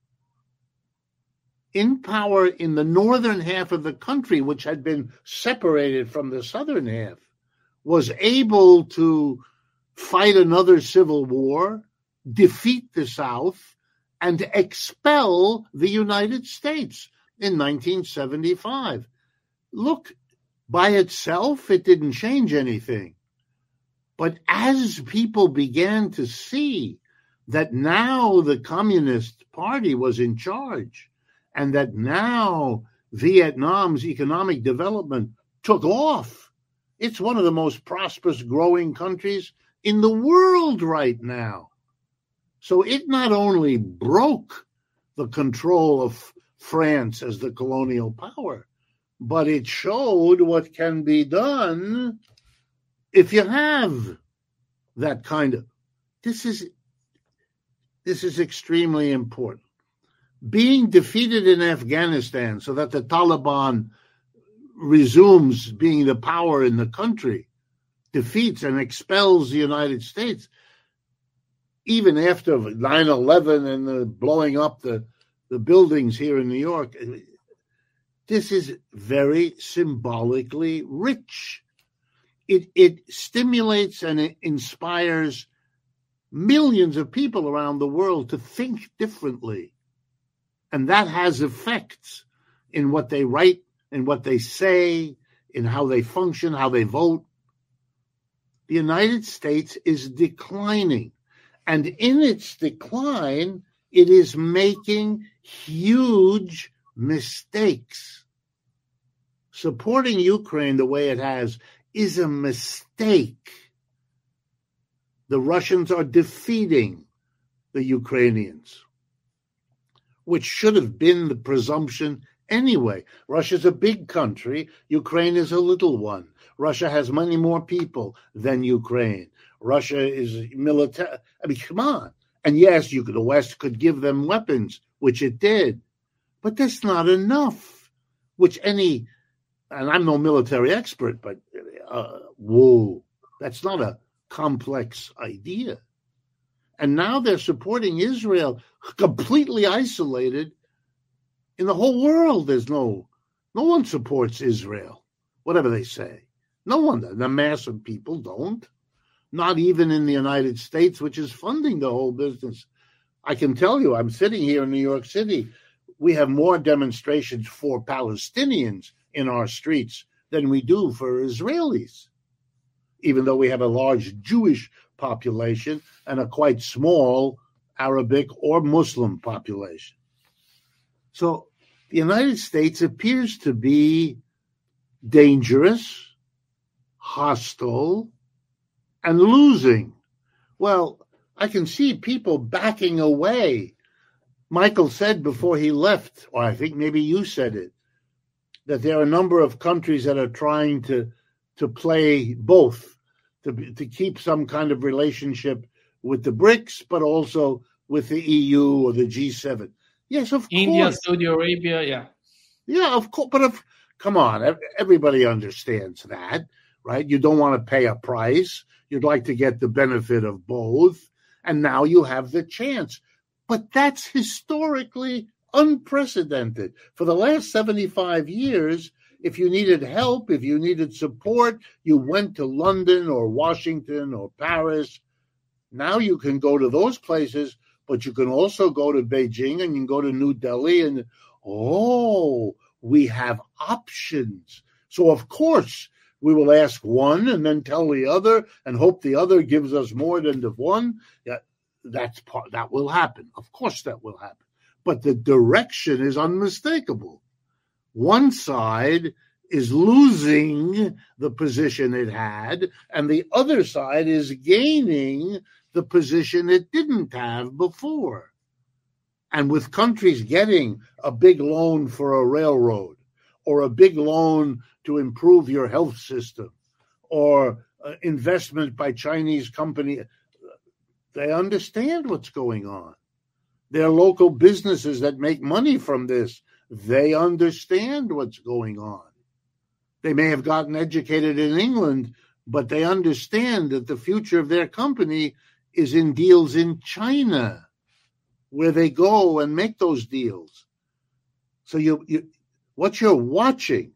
in power in the northern half of the country, which had been separated from the southern half, was able to fight another civil war, defeat the South, and expel the United States in 1975. Look, by itself, it didn't change anything. But as people began to see that now the Communist Party was in charge and that now Vietnam's economic development took off, it's one of the most prosperous growing countries in the world right now. So it not only broke the control of France as the colonial power, but it showed what can be done if you have that kind of, this is extremely important. Being defeated in Afghanistan so that the Taliban resumes being the power in the country, defeats and expels the United States, even after 9/11 and the blowing up the buildings here in New York, this is very symbolically rich. It stimulates and it inspires millions of people around the world to think differently. And that has effects in what they write, in what they say, in how they function, how they vote. The United States is declining. And in its decline, it is making huge mistakes. Supporting Ukraine the way it has is a mistake. The Russians are defeating the Ukrainians, which should have been the presumption anyway. Russia's a big country. Ukraine is a little one. Russia has many more people than Ukraine. Russia is military. I mean, come on. And yes, the West could give them weapons, which it did. But that's not enough, and I'm no military expert, but that's not a complex idea. And now they're supporting Israel, completely isolated in the whole world. There's no one supports Israel, whatever they say. No one does. The mass of people don't. Not even in the United States, which is funding the whole business. I can tell you, I'm sitting here in New York City. We have more demonstrations for Palestinians in our streets than we do for Israelis, even though we have a large Jewish population and a quite small Arabic or Muslim population. So the United States appears to be dangerous, hostile, and losing. Well, I can see people backing away. Michael said before he left, or I think maybe you said it, that there are a number of countries that are trying to play both, to keep some kind of relationship with the BRICS, but also with the EU or the G7. Yes, of course. India, Saudi Arabia, yeah. Yeah, of course. But come on, everybody understands that, right? You don't want to pay a price. You'd like to get the benefit of both. And now you have the chance. But that's historically unprecedented. For the last 75 years, if you needed help, if you needed support, you went to London or Washington or Paris. Now you can go to those places, but you can also go to Beijing and you can go to New Delhi and, we have options. So, of course, we will ask one and then tell the other and hope the other gives us more than the one. Yeah, that will happen. Of course that will happen. But the direction is unmistakable. One side is losing the position it had, and the other side is gaining the position it didn't have before. And with countries getting a big loan for a railroad or a big loan to improve your health system or investment by Chinese company, they understand what's going on. There are local businesses that make money from this. They understand what's going on. They may have gotten educated in England, but they understand that the future of their company is in deals in China, where they go and make those deals. So what you're watching,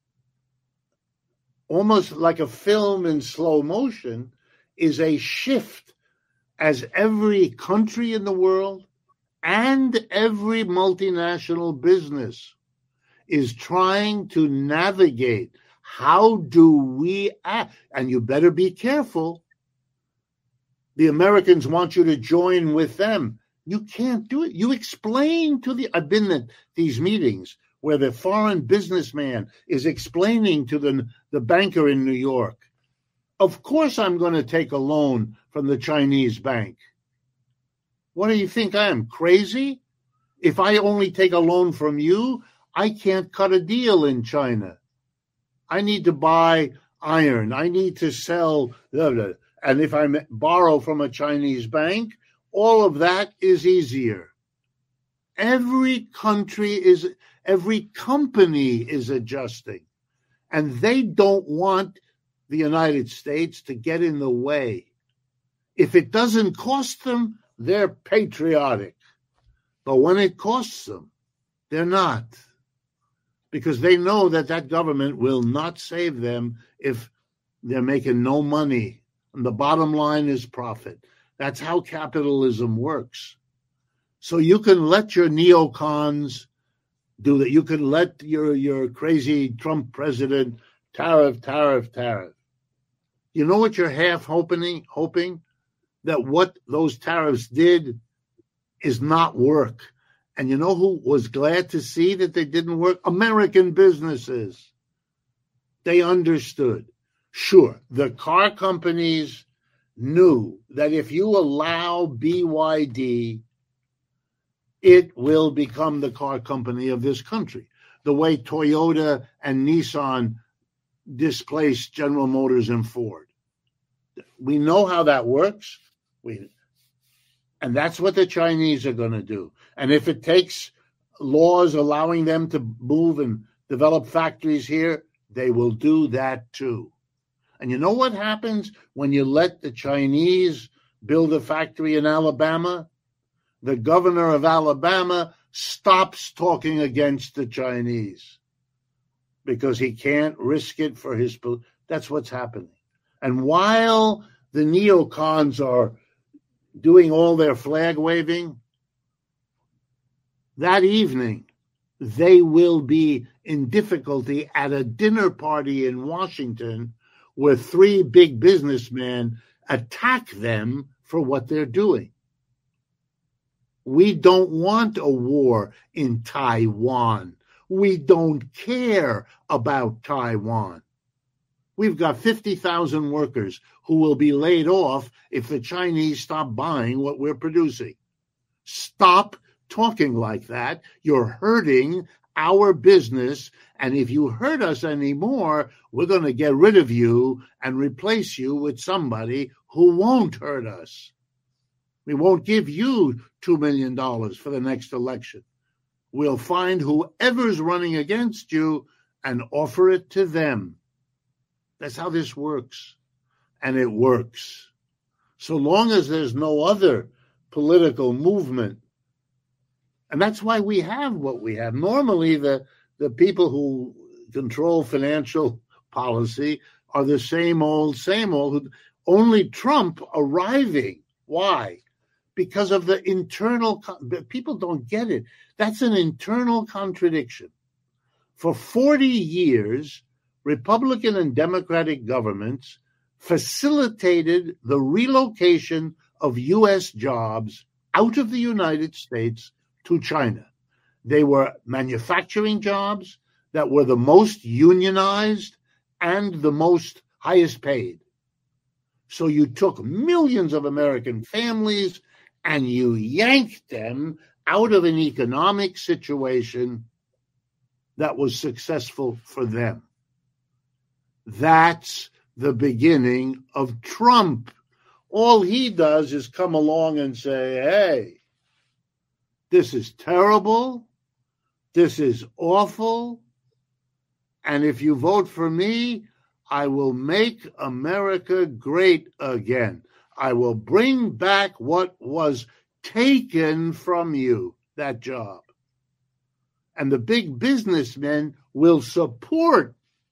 almost like a film in slow motion, is a shift as every country in the world and every multinational business is trying to navigate. How do we act? And you better be careful. The Americans want you to join with them. You can't do it. You explain to I've been at these meetings where the foreign businessman is explaining to the banker in New York, of course I'm going to take a loan from the Chinese bank. What do you think? I am crazy? If I only take a loan from you, I can't cut a deal in China. I need to buy iron. I need to sell. And if I borrow from a Chinese bank, all of that is easier. Every company is adjusting. And they don't want the United States to get in the way. If it doesn't cost them, they're patriotic. But when it costs them, they're not. Because they know that government will not save them if they're making no money. And the bottom line is profit. That's how capitalism works. So you can let your neocons do that. You can let your crazy Trump president tariff. You know what you're half hoping? That what those tariffs did is not work. And you know who was glad to see that they didn't work? American businesses. They understood. Sure, the car companies knew that if you allow BYD, it will become the car company of this country. The way Toyota and Nissan displaced General Motors and Ford. We know how that works. And that's what the Chinese are going to do. And if it takes laws allowing them to move and develop factories here, they will do that too. And you know what happens when you let the Chinese build a factory in Alabama? The governor of Alabama stops talking against the Chinese because he can't risk it for his That's what's happening. And while the neocons are doing all their flag waving, that evening they will be in difficulty at a dinner party in Washington where 3 big businessmen attack them for what they're doing. We don't want a war in Taiwan. We don't care about Taiwan. We've got 50,000 workers who will be laid off if the Chinese stop buying what we're producing. Stop talking like that. You're hurting our business, and if you hurt us anymore, we're going to get rid of you and replace you with somebody who won't hurt us. We won't give you $2 million for the next election. We'll find whoever's running against you and offer it to them. That's how this works. And it works. So long as there's no other political movement. And that's why we have what we have. Normally, the people who control financial policy are the same old. Only Trump arriving. Why? Because of the internal, people don't get it. That's an internal contradiction. For 40 years, Republican and Democratic governments facilitated the relocation of U.S. jobs out of the United States to China. They were manufacturing jobs that were the most unionized and the most highest paid. So you took millions of American families and you yanked them out of an economic situation that was successful for them. That's the beginning of Trump. All he does is come along and say, hey, this is terrible. This is awful. And if you vote for me, I will make America great again. I will bring back what was taken from you, that job. And the big businessmen will support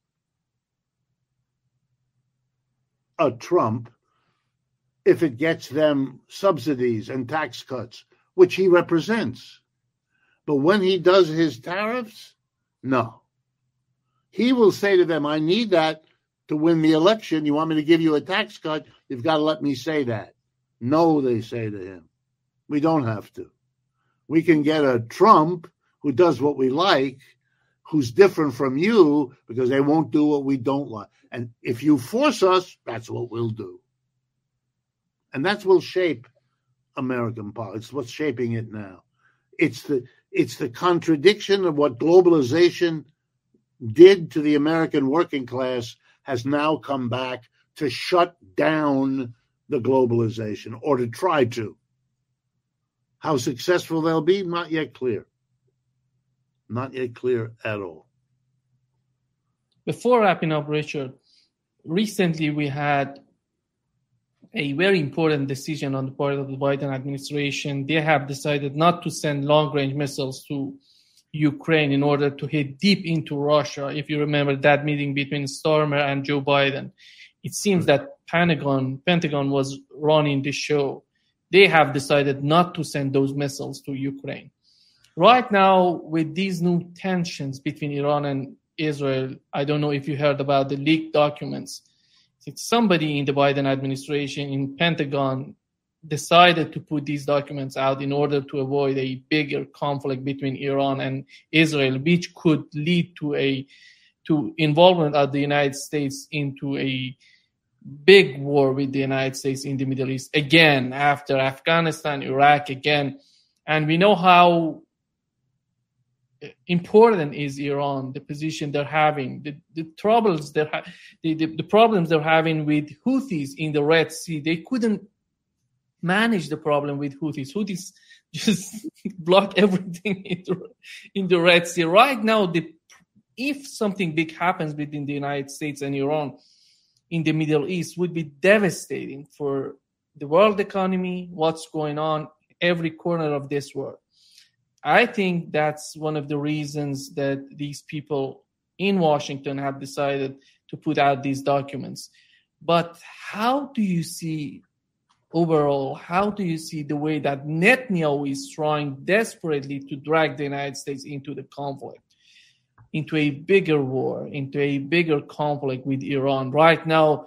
a Trump if it gets them subsidies and tax cuts, which he represents. But when he does his tariffs, no. He will say to them, I need that to win the election. You want me to give you a tax cut? You've got to let me say that. No, they say to him. We don't have to. We can get a Trump who does what we like, who's different from you, because they won't do what we don't like. And if you force us, that's what we'll do. And that will shape American politics. What's shaping it now? It's the contradiction of what globalization did to the American working class has now come back to shut down the globalization, or to try to. How successful they'll be, not yet clear. Not yet clear at all. Before wrapping up, Richard, recently we had a very important decision on the part of the Biden administration. They have decided not to send long-range missiles to Ukraine in order to hit deep into Russia. If you remember that meeting between Starmer and Joe Biden, it seems that Pentagon was running the show. They have decided not to send those missiles to Ukraine. Right now, with these new tensions between Iran and Israel, I don't know if you heard about the leaked documents. Somebody in the Biden administration, in Pentagon, decided to put these documents out in order to avoid a bigger conflict between Iran and Israel, which could lead to involvement of the United States into a big war with the United States in the Middle East again, after Afghanistan, Iraq again. And we know how important is Iran, the position they're having, the troubles the problems they're having with Houthis in the Red Sea. They couldn't manage the problem with Houthis. Houthis just block everything in the Red Sea. Right now, if something big happens between the United States and Iran in the Middle East, would be devastating for the world economy, what's going on every corner of this world. I think that's one of the reasons that these people in Washington have decided to put out these documents. But how do you see overall, how do you see the way that Netanyahu is trying desperately to drag the United States into the conflict, into a bigger war, into a bigger conflict with Iran? Right now,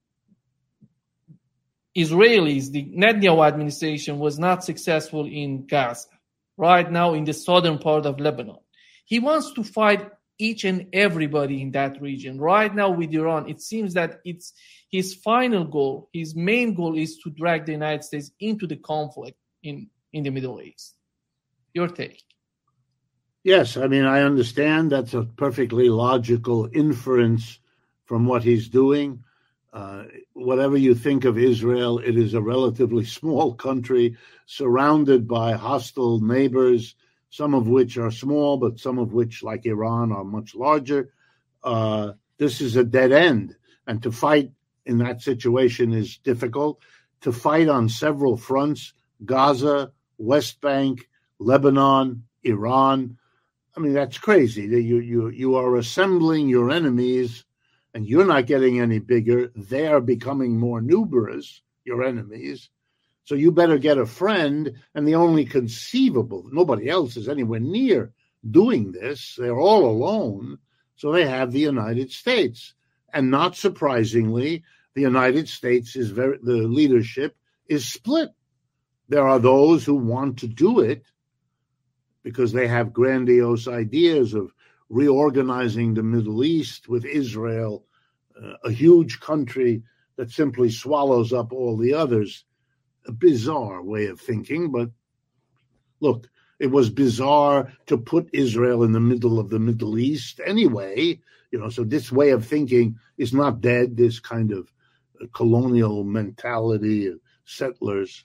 Israelis, the Netanyahu administration was not successful in Gaza. Right now, in the southern part of Lebanon, he wants to fight each and everybody in that region. Right now with Iran, it seems that it's his final goal, his main goal is to drag the United States into the conflict in the Middle East. Your take? Yes, I mean, I understand that's a perfectly logical inference from what he's doing. Whatever you think of Israel, it is a relatively small country surrounded by hostile neighbors, some of which are small, but some of which, like Iran, are much larger. This is a dead end. And to fight in that situation is difficult. To fight on several fronts, Gaza, West Bank, Lebanon, Iran, I mean, that's crazy. You are assembling your enemies, and you're not getting any bigger. They are becoming more numerous, your enemies. So you better get a friend, and the only conceivable, nobody else is anywhere near doing this. They're all alone. So they have the United States. And not surprisingly, the United States the leadership is split. There are those who want to do it because they have grandiose ideas of reorganizing the Middle East with Israel, a huge country that simply swallows up all the others. A bizarre way of thinking, but look, it was bizarre to put Israel in the middle of the Middle East anyway, so this way of thinking is not dead, this kind of colonial mentality of settlers.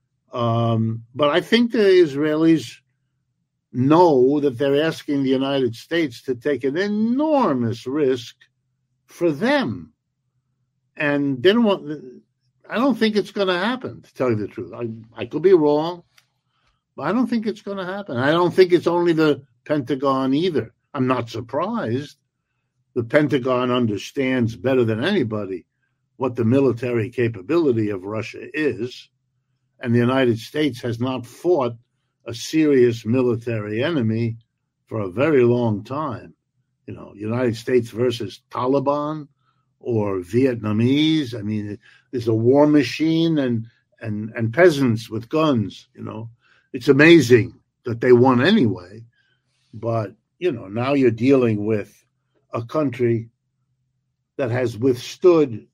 But I think the Israelis know that they're asking the United States to take an enormous risk for them. And they don't want... I don't think it's going to happen, to tell you the truth. I could be wrong, but I don't think it's going to happen. I don't think it's only the Pentagon either. I'm not surprised. The Pentagon understands better than anybody what the military capability of Russia is, and the United States has not fought a serious military enemy for a very long time. United States versus Taliban or Vietnamese. I mean, there's a war machine and peasants with guns, It's amazing that they won anyway. But, now you're dealing with a country that has withstood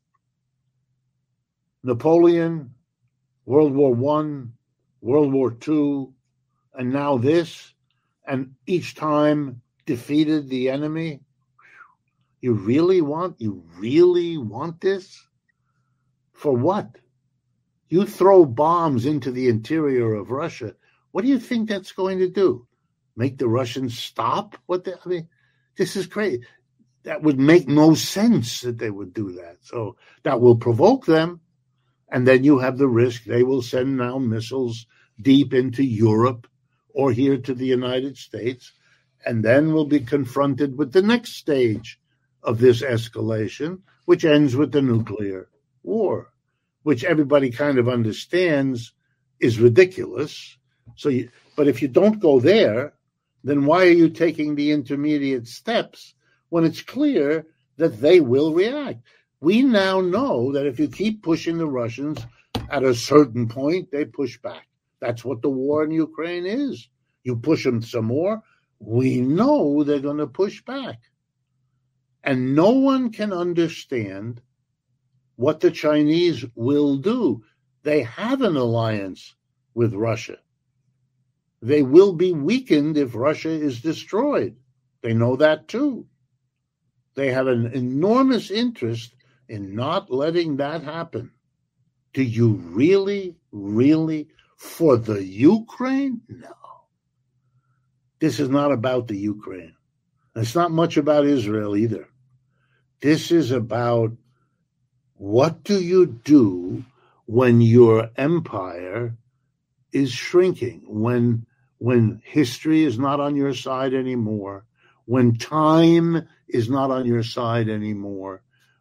Napoleon, World War I, World War II, and now this, and each time defeated the enemy. You really want this? For what? You throw bombs into the interior of Russia. What do you think that's going to do? Make the Russians stop? This is crazy. That would make no sense that they would do that. So that will provoke them. And then you have the risk they will send now missiles deep into Europe or here to the United States. And then we'll be confronted with the next stage of this escalation, which ends with the nuclear war, which everybody kind of understands is ridiculous. But if you don't go there, then why are you taking the intermediate steps when it's clear that they will react? We now know that if you keep pushing the Russians, at a certain point, they push back. That's what the war in Ukraine is. You push them some more, we know they're going to push back. And no one can understand what the Chinese will do. They have an alliance with Russia. They will be weakened if Russia is destroyed. They know that too. They have an enormous interest in not letting that happen. Do you really, for the Ukraine? No. This is not about the Ukraine. It's not much about Israel either. This is about what do you do when your empire is shrinking, when history is not on your side anymore, when time is not on your side anymore,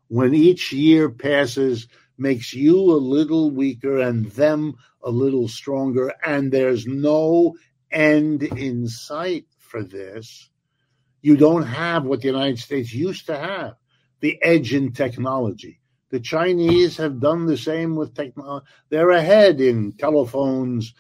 when each year passes, makes you a little weaker and them a little stronger, and there's no end in sight for this. You don't have what the United States used to have, the edge in technology. The Chinese have done the same with technology. They're ahead in telephones,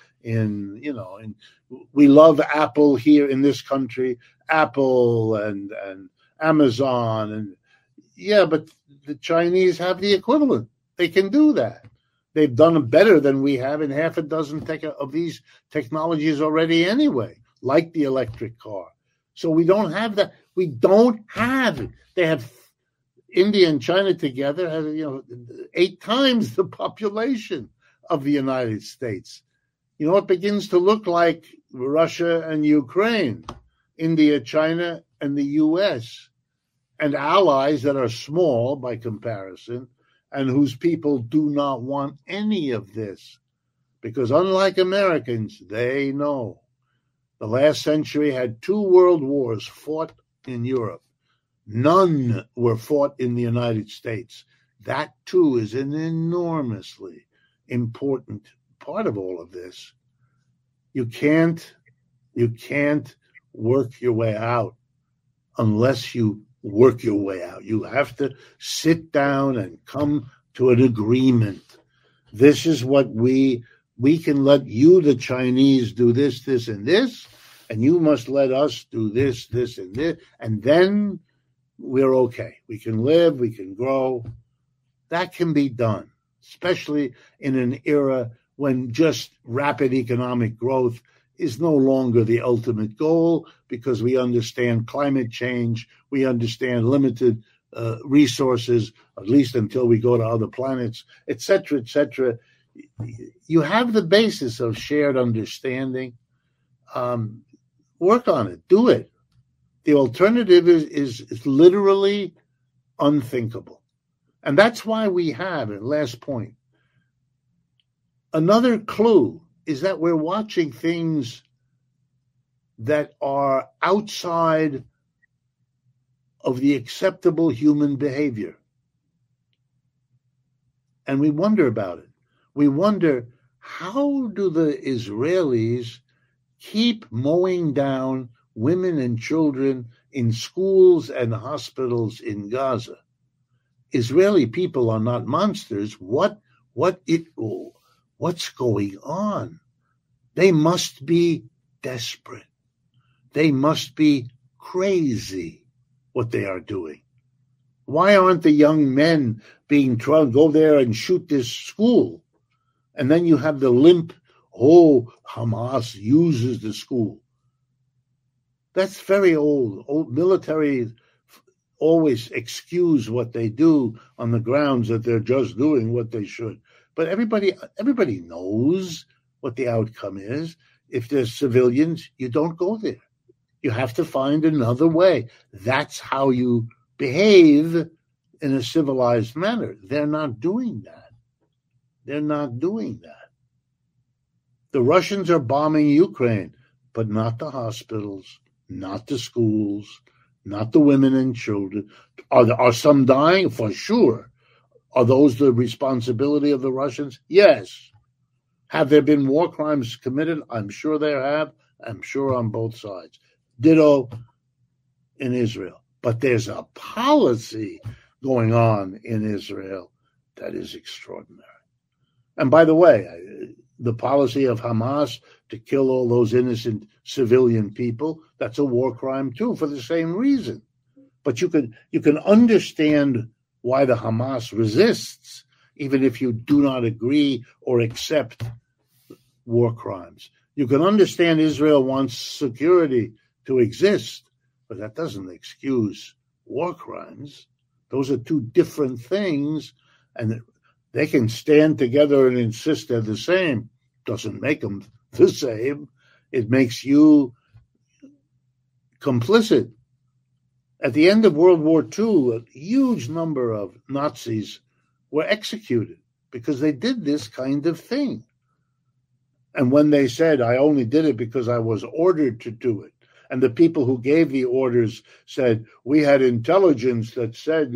we love Apple here in this country, Apple and Amazon, but the Chinese have the equivalent. They can do that. They've done it better than we have in half a dozen of these technologies already anyway, like the electric car. So we don't have that. We don't have it. They have India and China together have 8 times the population of the United States. It begins to look like Russia and Ukraine, India, China, and the U.S., and allies that are small by comparison, and whose people do not want any of this. Because unlike Americans, they know the last century had 2 world wars fought in Europe. None were fought in the United States. That, too, is an enormously important part of all of this. You can't work your way out unless you work your way out. You have to sit down and come to an agreement. This is what we can let you, the Chinese, do this, this, and this, and you must let us do this, this, and this, and then we're okay. We can live, we can grow. That can be done, especially in an era when just rapid economic growth is no longer the ultimate goal, because we understand climate change, we understand limited resources, at least until we go to other planets, et cetera, et cetera. You have the basis of shared understanding. Work on it. Do it. The alternative is literally unthinkable. And that's why we have, and last point, another clue is that we're watching things that are outside of the acceptable human behavior. And we wonder about it. We wonder, how do the Israelis keep mowing down women and children in schools and hospitals in Gaza? Israeli people are not monsters. What's going on? They must be desperate. They must be crazy, what they are doing. Why aren't the young men being told, go there and shoot this school? And then you have the limp, Hamas uses the school. That's very old. Old military always excuse what they do on the grounds that they're just doing what they should. But everybody knows what the outcome is. If there's civilians, you don't go there. You have to find another way. That's how you behave in a civilized manner. They're not doing that. They're not doing that. The Russians are bombing Ukraine, but not the hospitals, not the schools, not the women and children. Are some dying? For sure. Are those the responsibility of the Russians? Yes. Have there been war crimes committed? I'm sure there have. I'm sure on both sides. Ditto in Israel. But there's a policy going on in Israel that is extraordinary. And by the way, the policy of Hamas to kill all those innocent civilian people, that's a war crime too, for the same reason. But you can understand why the Hamas resists, even if you do not agree or accept war crimes. You can understand Israel wants security to exist, but that doesn't excuse war crimes. Those are 2 different things, and they can stand together and insist they're the same. Doesn't make them the same. It makes you complicit. At the end of World War II, a huge number of Nazis were executed because they did this kind of thing. And when they said, I only did it because I was ordered to do it, And the people who gave the orders said, we had intelligence that said,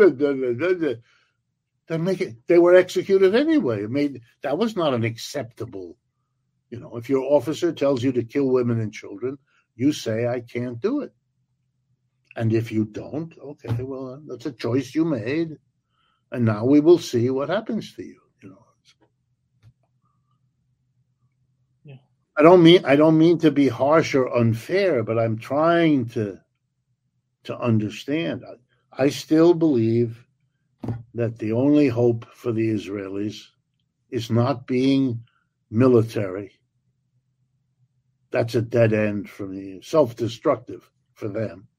they were executed anyway. That was not an acceptable, if your officer tells you to kill women and children, you say, I can't do it. And if you don't, okay, well, that's a choice you made. And now we will see what happens to you. Yeah. I don't mean to be harsh or unfair, but I'm trying to understand. I still believe that the only hope for the Israelis is not being military. That's a dead end from the self-destructive for them.